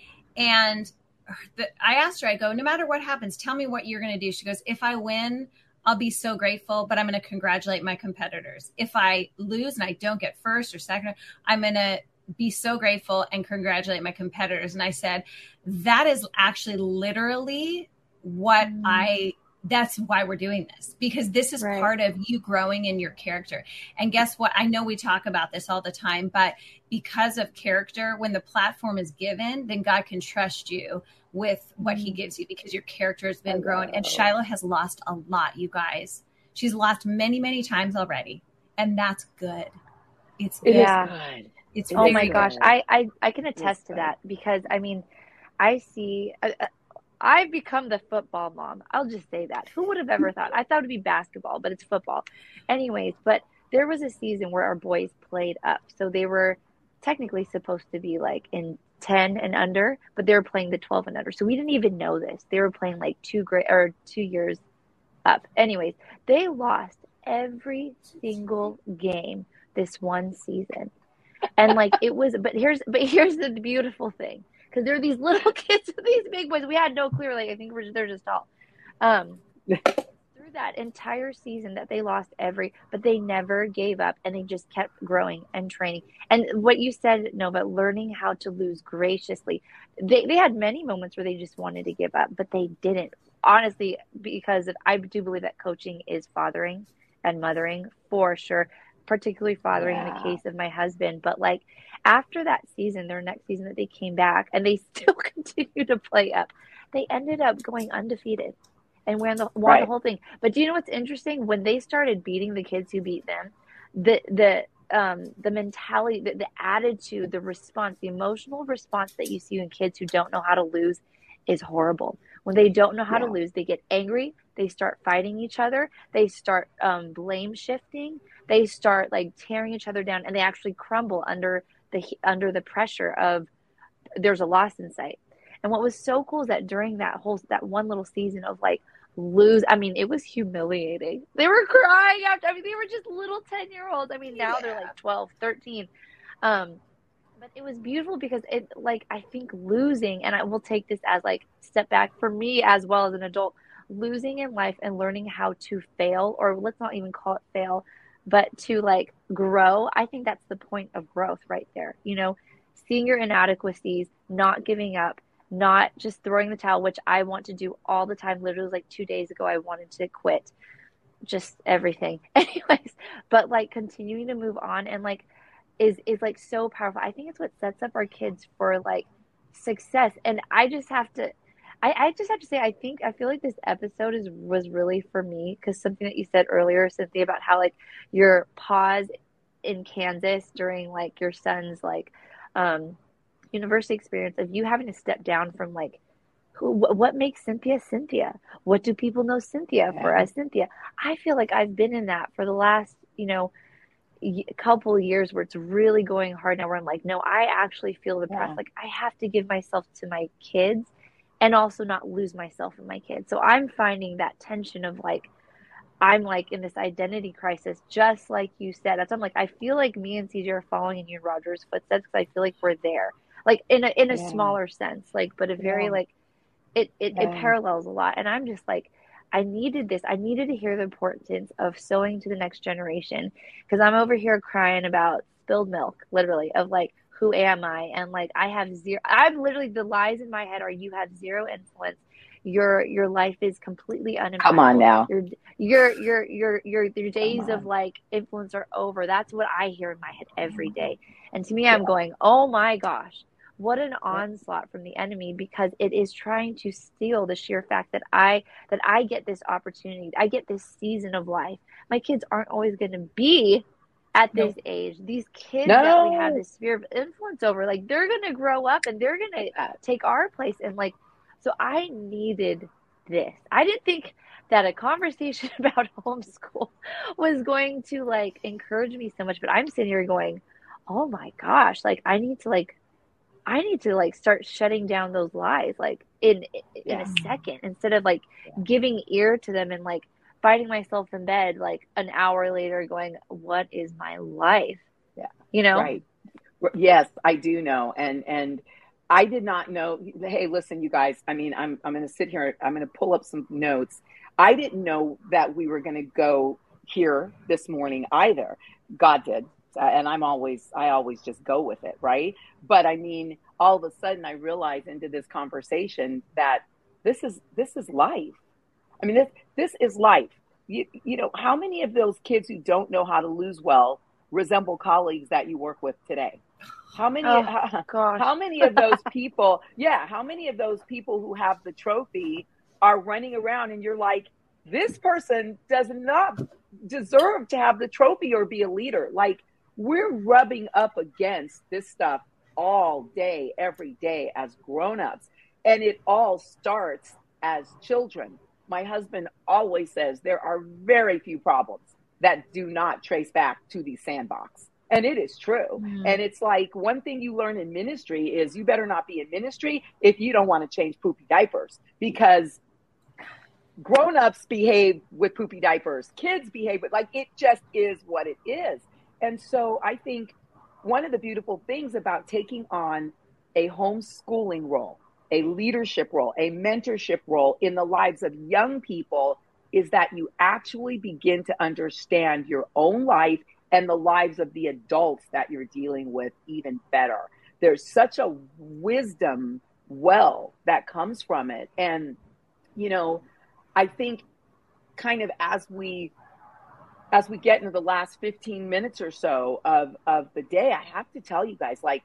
And the, I asked her, I go, no matter what happens, tell me what you're going to do. She goes, if I win, I'll be so grateful, but I'm going to congratulate my competitors. If I lose and I don't get first or second, I'm going to be so grateful and congratulate my competitors. And I said, that is actually literally what mm. I, that's why we're doing this, because this is right. part of you growing in your character. And guess what? I know we talk about this all the time, but because of character, when the platform is given, then God can trust you with what he gives you because your character has been growing. And Shiloh has lost a lot, you guys. She's lost many, many times already. And that's good. It's it yeah. good. It's oh my good. gosh. I, I, I can attest to that because I mean, I see, uh, I've become the football mom. I'll just say that. Who would have ever thought? I thought it would be basketball, but it's football. Anyways, but there was a season where our boys played up. So they were technically supposed to be like in ten and under, but they were playing the twelve and under. So we didn't even know this. They were playing like two grade or two years up. Anyways, they lost every single game this one season. And like it was, but here's, but here's the beautiful thing. Because there are these little kids with these big boys. We had no clue. Like, I think we're, they're just tall. Um, through that entire season that they lost every, but they never gave up and they just kept growing and training. And what you said, Nova, learning how to lose graciously. They they had many moments where they just wanted to give up, but they didn't. Honestly, because of, I do believe that coaching is fathering and mothering for sure, particularly fathering yeah. in the case of my husband. But like, after that season, their next season that they came back and they still continue to play up, they ended up going undefeated and won the, won right. the whole thing. But do you know what's interesting? When they started beating the kids who beat them, the the um, the mentality, the, the attitude, the response, the emotional response that you see in kids who don't know how to lose is horrible. When they don't know how yeah. to lose, they get angry. They start fighting each other. They start um, blame shifting. They start like tearing each other down, and they actually crumble under the under the pressure of there's a loss in sight. And what was so cool is that during that whole that one little season of like lose, I mean, it was humiliating. They were crying after. I mean, they were just little ten year olds. I mean, now yeah. they're like twelve, thirteen. Um, but it was beautiful because it like I think losing, and I will take this as like step back for me as well as an adult, losing in life and learning how to fail, or let's not even call it fail, but to like grow. I think that's the point of growth right there. You know, seeing your inadequacies, not giving up, not just throwing the towel, which I want to do all the time. Literally like two days ago, I wanted to quit just everything. Anyways, but like continuing to move on and like is, is like so powerful. I think it's what sets up our kids for like success. And I just have to, I, I just have to say, I think, I feel like this episode is was really for me because something that you said earlier, Cynthia, about how like your pause in Kansas during like your son's like um, university experience of you having to step down from like, who, what makes Cynthia Cynthia? What do people know Cynthia yeah. for as Cynthia? I feel like I've been in that for the last, you know, couple of years where it's really going hard now where I'm like, no, I actually feel depressed. Yeah. Like I have to give myself to my kids and also not lose myself and my kids. So I'm finding that tension of like, I'm like in this identity crisis, just like you said. That's I'm like, I feel like me and C J are following in you and Roger's footsteps because I feel like we're there, like in a in a Yeah. smaller sense, like, but a very Yeah. like it it, Yeah. it parallels a lot. And I'm just like, I needed this. I needed to hear the importance of sowing to the next generation because I'm over here crying about spilled milk, literally, of like, who am I? And like, I have zero. I'm literally the lies in my head are you have zero influence. Your your life is completely unimpactful. Come on now. Your your your your your your days of like influence are over. That's what I hear in my head every day. And to me, I'm Yeah. going, oh my gosh, what an onslaught from the enemy, because it is trying to steal the sheer fact that I that I get this opportunity. I get this season of life. My kids aren't always going to be at this No. age. These kids No. that we have this sphere of influence over, like they're going to grow up and they're going to take our place. And like, so I needed this. I didn't think that a conversation about homeschool was going to like encourage me so much, but I'm sitting here going, oh my gosh, like I need to like, I need to like start shutting down those lies like in in Yeah. a second, instead of like giving ear to them and like finding myself in bed like an hour later going, what is my life? Yeah. You know? Right. Yes, I do know. And, and I did not know. Hey, listen, you guys, I mean, I'm, I'm going to sit here. I'm going to pull up some notes. I didn't know that we were going to go here this morning either. God did. Uh, and I'm always, I always just go with it. Right. But I mean, all of a sudden I realized into this conversation that this is, this is life. I mean, this, this is life. You, you know, how many of those kids who don't know how to lose well resemble colleagues that you work with today? How many, Oh, how, gosh. how many of those people, yeah, how many of those people who have the trophy are running around and you're like, this person does not deserve to have the trophy or be a leader. Like, we're rubbing up against this stuff all day, every day as grown-ups. And it all starts as children. My husband always says there are very few problems that do not trace back to the sandbox. And it is true. Mm-hmm. And it's like one thing you learn in ministry is you better not be in ministry if you don't want to change poopy diapers, because grown-ups behave with poopy diapers. Kids behave with, like, it just is what it is. And so I think one of the beautiful things about taking on a homeschooling role, a leadership role, a mentorship role in the lives of young people is that you actually begin to understand your own life and the lives of the adults that you're dealing with even better. There's such a wisdom well that comes from it. And, you know, I think kind of as we as we get into the last fifteen minutes or so of, of the day, I have to tell you guys, like,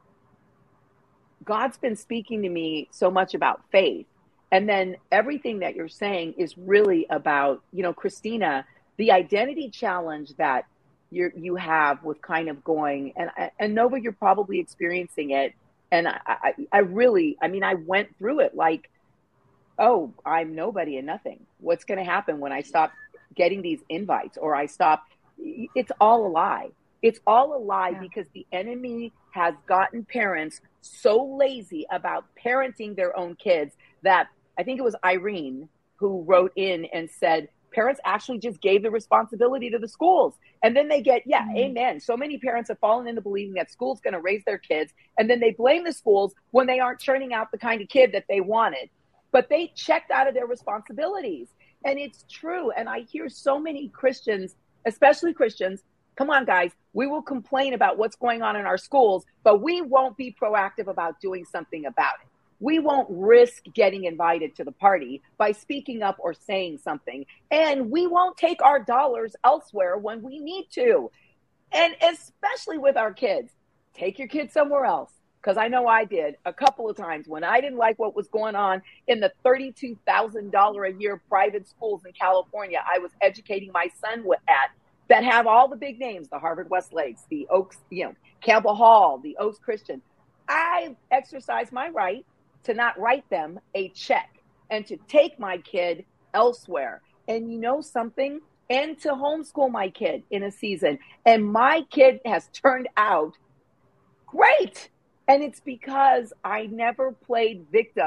God's been speaking to me so much about faith. And then everything that you're saying is really about, you know, Christina, the identity challenge that you you have with kind of going, and, and Nova, you're probably experiencing it. And I, I, I really, I mean, I went through it like, oh, I'm nobody and nothing. What's going to happen when I stop getting these invites or I stop? It's all a lie. It's all a lie yeah. because the enemy has gotten parents so lazy about parenting their own kids that I think it was Irene who wrote in and said, parents actually just gave the responsibility to the schools. And then they get, yeah, mm-hmm. amen. So many parents have fallen into believing that school's going to raise their kids. And then they blame the schools when they aren't churning out the kind of kid that they wanted. But they checked out of their responsibilities. And it's true. And I hear so many Christians, especially Christians, come on, guys, we will complain about what's going on in our schools, but we won't be proactive about doing something about it. We won't risk getting invited to the party by speaking up or saying something. And we won't take our dollars elsewhere when we need to. And especially with our kids, take your kids somewhere else. Because I know I did a couple of times when I didn't like what was going on in the thirty-two thousand dollars a year private schools in California I was educating my son at, that have all the big names, the Harvard Westlakes, the Oaks, you know, Campbell Hall, the Oaks Christian. I exercised my right to not write them a check and to take my kid elsewhere. And you know something? And to homeschool my kid in a season. And my kid has turned out great. And it's because I never played victim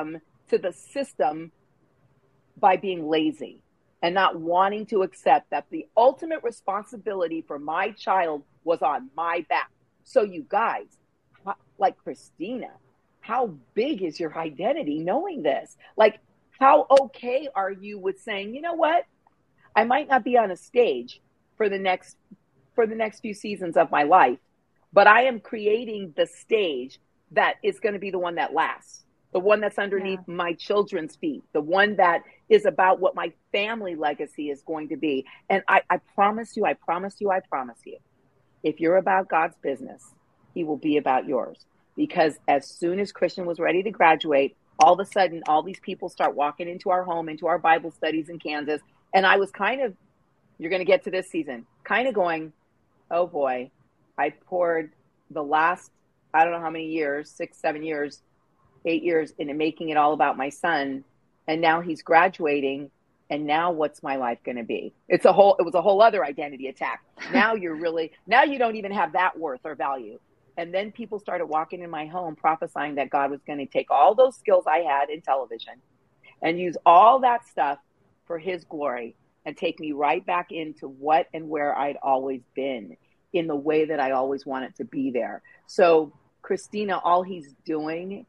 to the system by being lazy and not wanting to accept that the ultimate responsibility for my child was on my back. So you guys, like Christina, how big is your identity knowing this? Like, how okay are you with saying, you know what? I might not be on a stage for the next for the next few seasons of my life, but I am creating the stage that is going to be the one that lasts, the one that's underneath yeah. my children's feet, the one that is about what my family legacy is going to be. And I, I promise you, I promise you, I promise you, if you're about God's business, he will be about yours. Because as soon as Christian was ready to graduate, all of a sudden, all these people start walking into our home, into our Bible studies in Kansas. And I was kind of, you're going to get to this season, kind of going, oh boy, I poured the last, I don't know how many years, six, seven years, eight years into making it all about my son. And now he's graduating. And now what's my life going to be? It's a whole, it was a whole other identity attack. Now you're really, now you don't even have that worth or value. And then people started walking in my home prophesying that God was going to take all those skills I had in television and use all that stuff for his glory and take me right back into what and where I'd always been in the way that I always wanted to be there. So Christina, all he's doing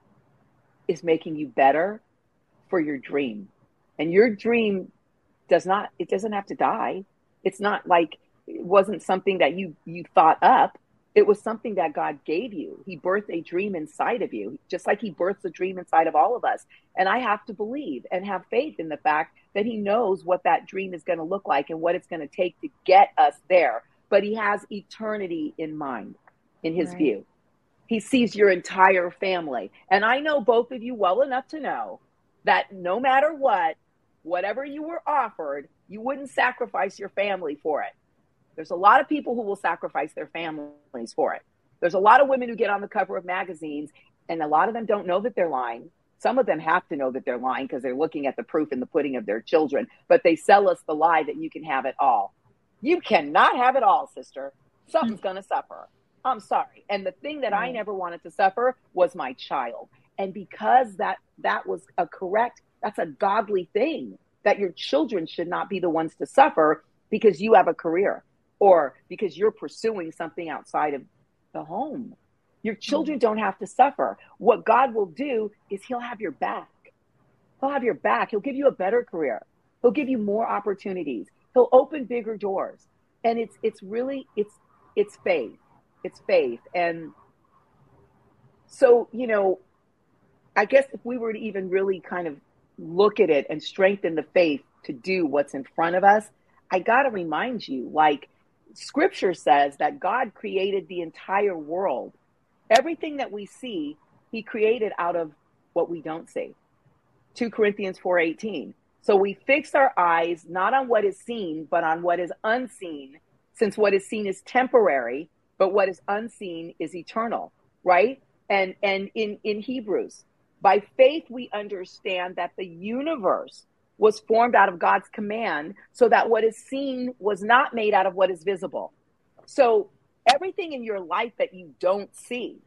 is making you better for your dream. And your dream does not, it doesn't have to die. It's not like it wasn't something that you, you thought up. It was something that God gave you. He birthed a dream inside of you, just like he births a dream inside of all of us. And I have to believe and have faith in the fact that he knows what that dream is going to look like and what it's going to take to get us there. But he has eternity in mind, in his right. view. He sees your entire family. And I know both of you well enough to know that no matter what, whatever you were offered, you wouldn't sacrifice your family for it. There's a lot of people who will sacrifice their families for it. There's a lot of women who get on the cover of magazines, and a lot of them don't know that they're lying. Some of them have to know that they're lying because they're looking at the proof in the pudding of their children, but they sell us the lie that you can have it all. You cannot have it all, sister. Something's going to suffer. I'm sorry. And the thing that I never wanted to suffer was my child. And because that that was a correct, that's a godly thing, that your children should not be the ones to suffer because you have a career or because you're pursuing something outside of the home. Your children don't have to suffer. What God will do is he'll have your back. He'll have your back. He'll give you a better career. He'll give you more opportunities. He'll open bigger doors. And it's it's really, it's it's faith. It's faith. And so, you know, I guess if we were to even really kind of look at it and strengthen the faith to do what's in front of us, I got to remind you, like, Scripture says that God created the entire world. Everything that we see, he created out of what we don't see. Second Corinthians four eighteen. So we fix our eyes not on what is seen, but on what is unseen, since what is seen is temporary, but what is unseen is eternal, right? And and in, in Hebrews, by faith we understand that the universe was formed out of God's command, so that what is seen was not made out of what is visible. So everything in your life that you don't see,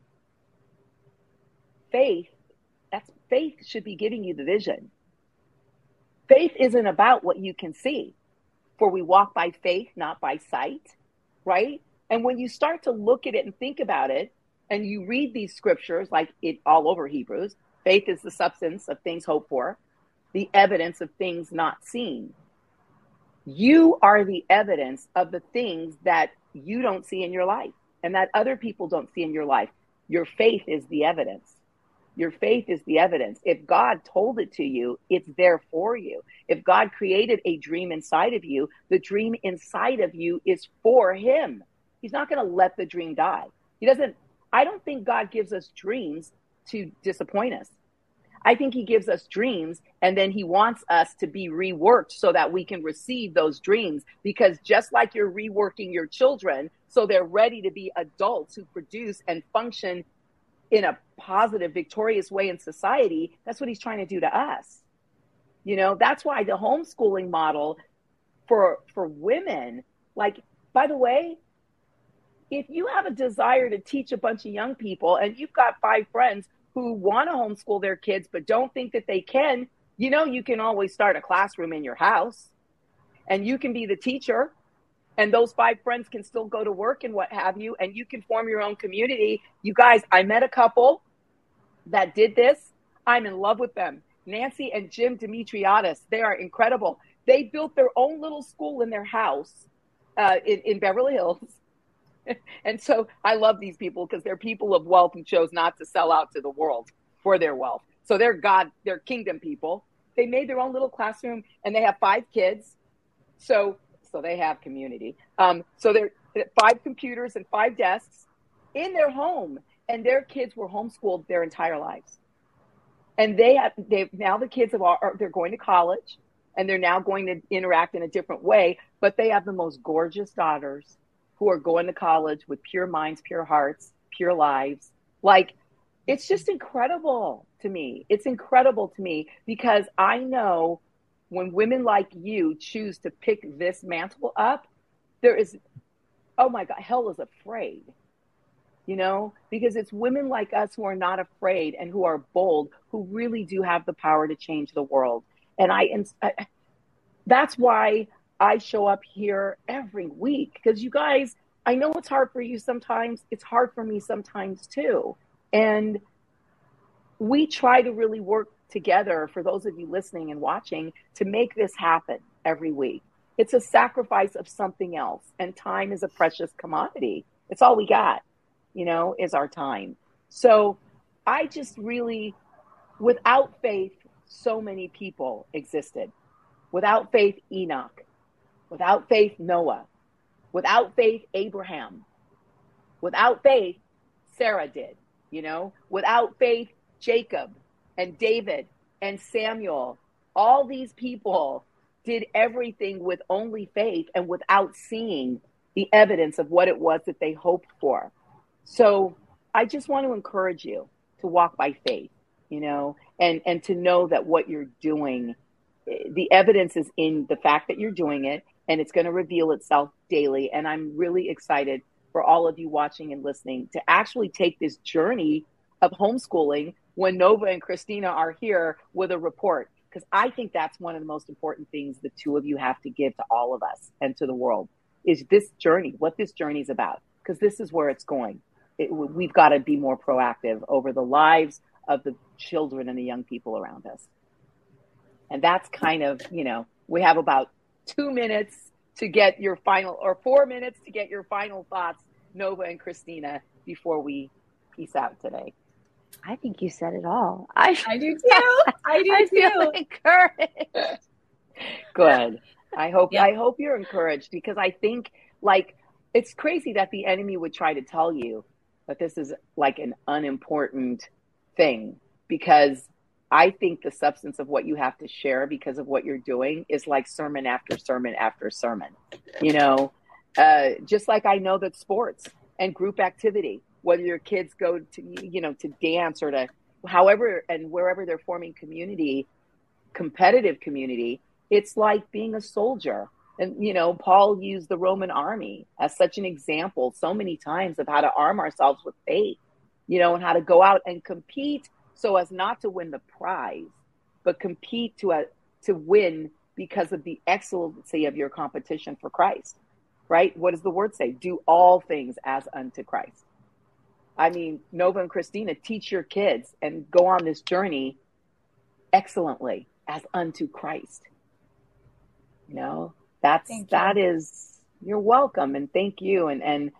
faith, that's faith should be giving you the vision. Faith isn't about what you can see, for we walk by faith, not by sight, right? And when you start to look at it and think about it, and you read these scriptures, like it all over Hebrews, faith is the substance of things hoped for, the evidence of things not seen. You are the evidence of the things that you don't see in your life and that other people don't see in your life. Your faith is the evidence. Your faith is the evidence. If God told it to you, it's there for you. If God created a dream inside of you, the dream inside of you is for him. He's not going to let the dream die. He doesn't, I don't think God gives us dreams to disappoint us. I think he gives us dreams and then he wants us to be reworked so that we can receive those dreams. Because just like you're reworking your children so they're ready to be adults who produce and function in a positive, victorious way in society, that's what he's trying to do to us. You know, that's why the homeschooling model for for women, like, by the way, if you have a desire to teach a bunch of young people and you've got five friends who want to homeschool their kids but don't think that they can, you know, you can always start a classroom in your house and you can be the teacher and those five friends can still go to work and what have you, and you can form your own community. You guys, I met a couple that did this. I'm in love with them. Nancy and Jim Demetriadis, they are incredible. They built their own little school in their house uh, in, in Beverly Hills. And so I love these people because they're people of wealth who chose not to sell out to the world for their wealth. So they're God, they're kingdom people. They made their own little classroom and they have five kids. So so they have community. Um, so they're five computers and five desks in their home, and their kids were homeschooled their entire lives. And they have they now the kids have are they're going to college and they're now going to interact in a different way, but they have the most gorgeous daughters who are going to college with pure minds, pure hearts, pure lives. Like, it's just incredible to me. It's incredible to me because I know when women like you choose to pick this mantle up, there is, oh my God, hell is afraid, you know, because it's women like us who are not afraid and who are bold, who really do have the power to change the world. And I, and I that's why I show up here every week, because you guys, I know it's hard for you sometimes. It's hard for me sometimes too. And we try to really work together, for those of you listening and watching, to make this happen every week. It's a sacrifice of something else. And time is a precious commodity. It's all we got, you know, is our time. So I just really, without faith, so many people existed. Without faith, Enoch. Without faith, Noah. Without faith, Abraham. Without faith, Sarah did, you know. Without faith, Jacob and David and Samuel. All these people did everything with only faith and without seeing the evidence of what it was that they hoped for. So I just want to encourage you to walk by faith, you know, and, and to know that what you're doing, the evidence is in the fact that you're doing it, and it's going to reveal itself daily. And I'm really excited for all of you watching and listening to actually take this journey of homeschooling when Nova and Christina are here with a report, because I think that's one of the most important things the two of you have to give to all of us and to the world, is this journey, what this journey is about, because this is where it's going. It, we've got to be more proactive over the lives of the children and the young people around us. And that's kind of, you know, we have about two minutes to get your final, or four minutes to get your final thoughts, Nova and Christina, before we peace out today. I think you said it all. I, I do too. I do I too. feel encouraged. Good. I hope Yeah. I hope you're encouraged, because I think, like, it's crazy that the enemy would try to tell you that this is like an unimportant thing, because I think the substance of what you have to share because of what you're doing is like sermon after sermon after sermon. You know, uh, just like I know that sports and group activity, whether your kids go to, you know, to dance or to however and wherever they're forming community, competitive community, it's like being a soldier. And, you know, Paul used the Roman army as such an example so many times of how to arm ourselves with faith, you know, and how to go out and compete so as not to win the prize, but compete to a, to win because of the excellency of your competition for Christ, right? What does the word say? Do all things as unto Christ. I mean, Nova and Christina, teach your kids and go on this journey excellently as unto Christ. You know, that's, Thank that you. is, you're welcome. And thank you. And, and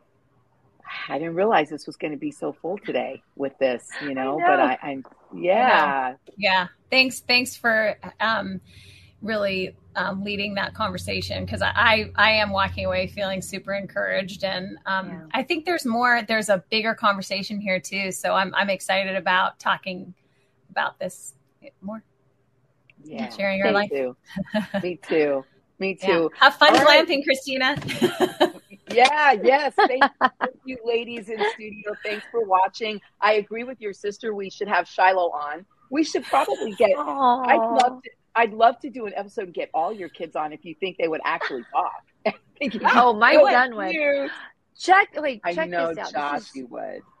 I didn't realize this was going to be so full today with this, you know, I know. but I, I'm, yeah. Yeah. Thanks. Thanks for um, really um, leading that conversation, because I, I, I am walking away feeling super encouraged. And um, Yeah. I think there's more, there's a bigger conversation here too. So I'm, I'm excited about talking about this more. Yeah. Sharing our Me life. too. Me too. Me Yeah. too. Have fun All right. glamping, Christina. Yeah, yes. Thank you, ladies in studio. Thanks for watching. I agree with your sister. We should have Shiloh on. We should probably get, Aw. I'd love to, I'd love to do an episode and get all your kids on if you think they would actually talk. Oh, my Good son would. news. Check, wait, I check know this out. Josh, This is you would. so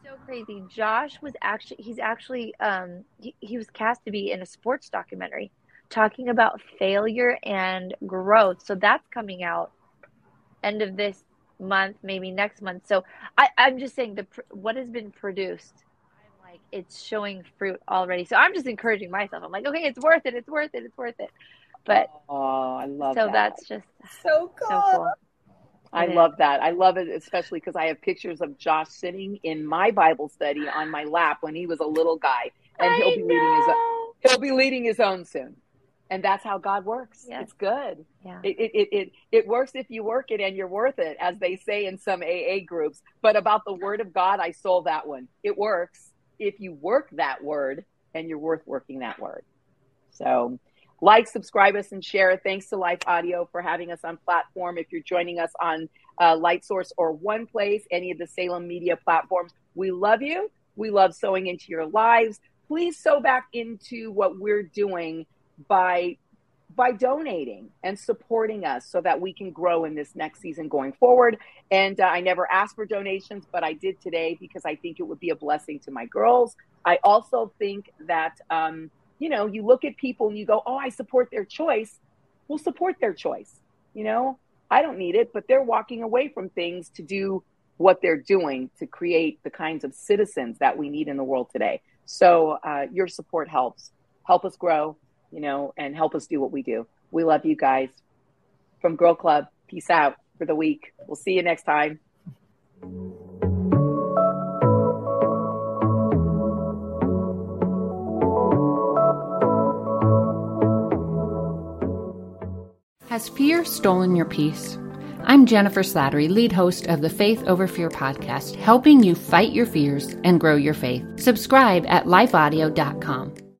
So crazy. Josh was actually, he's actually, um, he, he was cast to be in a sports documentary talking about failure and growth. So that's coming out end of this month, maybe next month. So I, I'm just saying the what has been produced, I'm like, it's showing fruit already. So I'm just encouraging myself. I'm like, okay, it's worth it. It's worth it. It's worth it. But oh, I love so that. that's just so cool. So cool. I It love is. that. I love it, especially because I have pictures of Josh sitting in my Bible study on my lap when he was a little guy, and he'll I be leading his own, know. he'll be leading his own soon. And that's how God works. Yes. It's good. Yeah. It, it, it, it, it works if you work it and you're worth it, as they say in some A A groups. But about the word of God, I stole that one. It works if you work that word and you're worth working that word. So like, subscribe us, and share. Thanks to Life Audio for having us on platform. If you're joining us on uh, Light Source or One Place, any of the Salem media platforms, we love you. We love sowing into your lives. Please sow back into what we're doing by by donating and supporting us so that we can grow in this next season going forward. And uh, I never asked for donations, but I did today because I think it would be a blessing to my girls. I also think that, um, you know, you look at people and you go, oh, I support their choice. We'll support their choice. You know, I don't need it, but they're walking away from things to do what they're doing to create the kinds of citizens that we need in the world today. So uh, your support helps. Help us grow, you know, and help us do what we do. We love you guys. From Girl Club, peace out for the week. We'll see you next time. Has fear stolen your peace? I'm Jennifer Slattery, lead host of the Faith Over Fear podcast, helping you fight your fears and grow your faith. Subscribe at life audio dot com.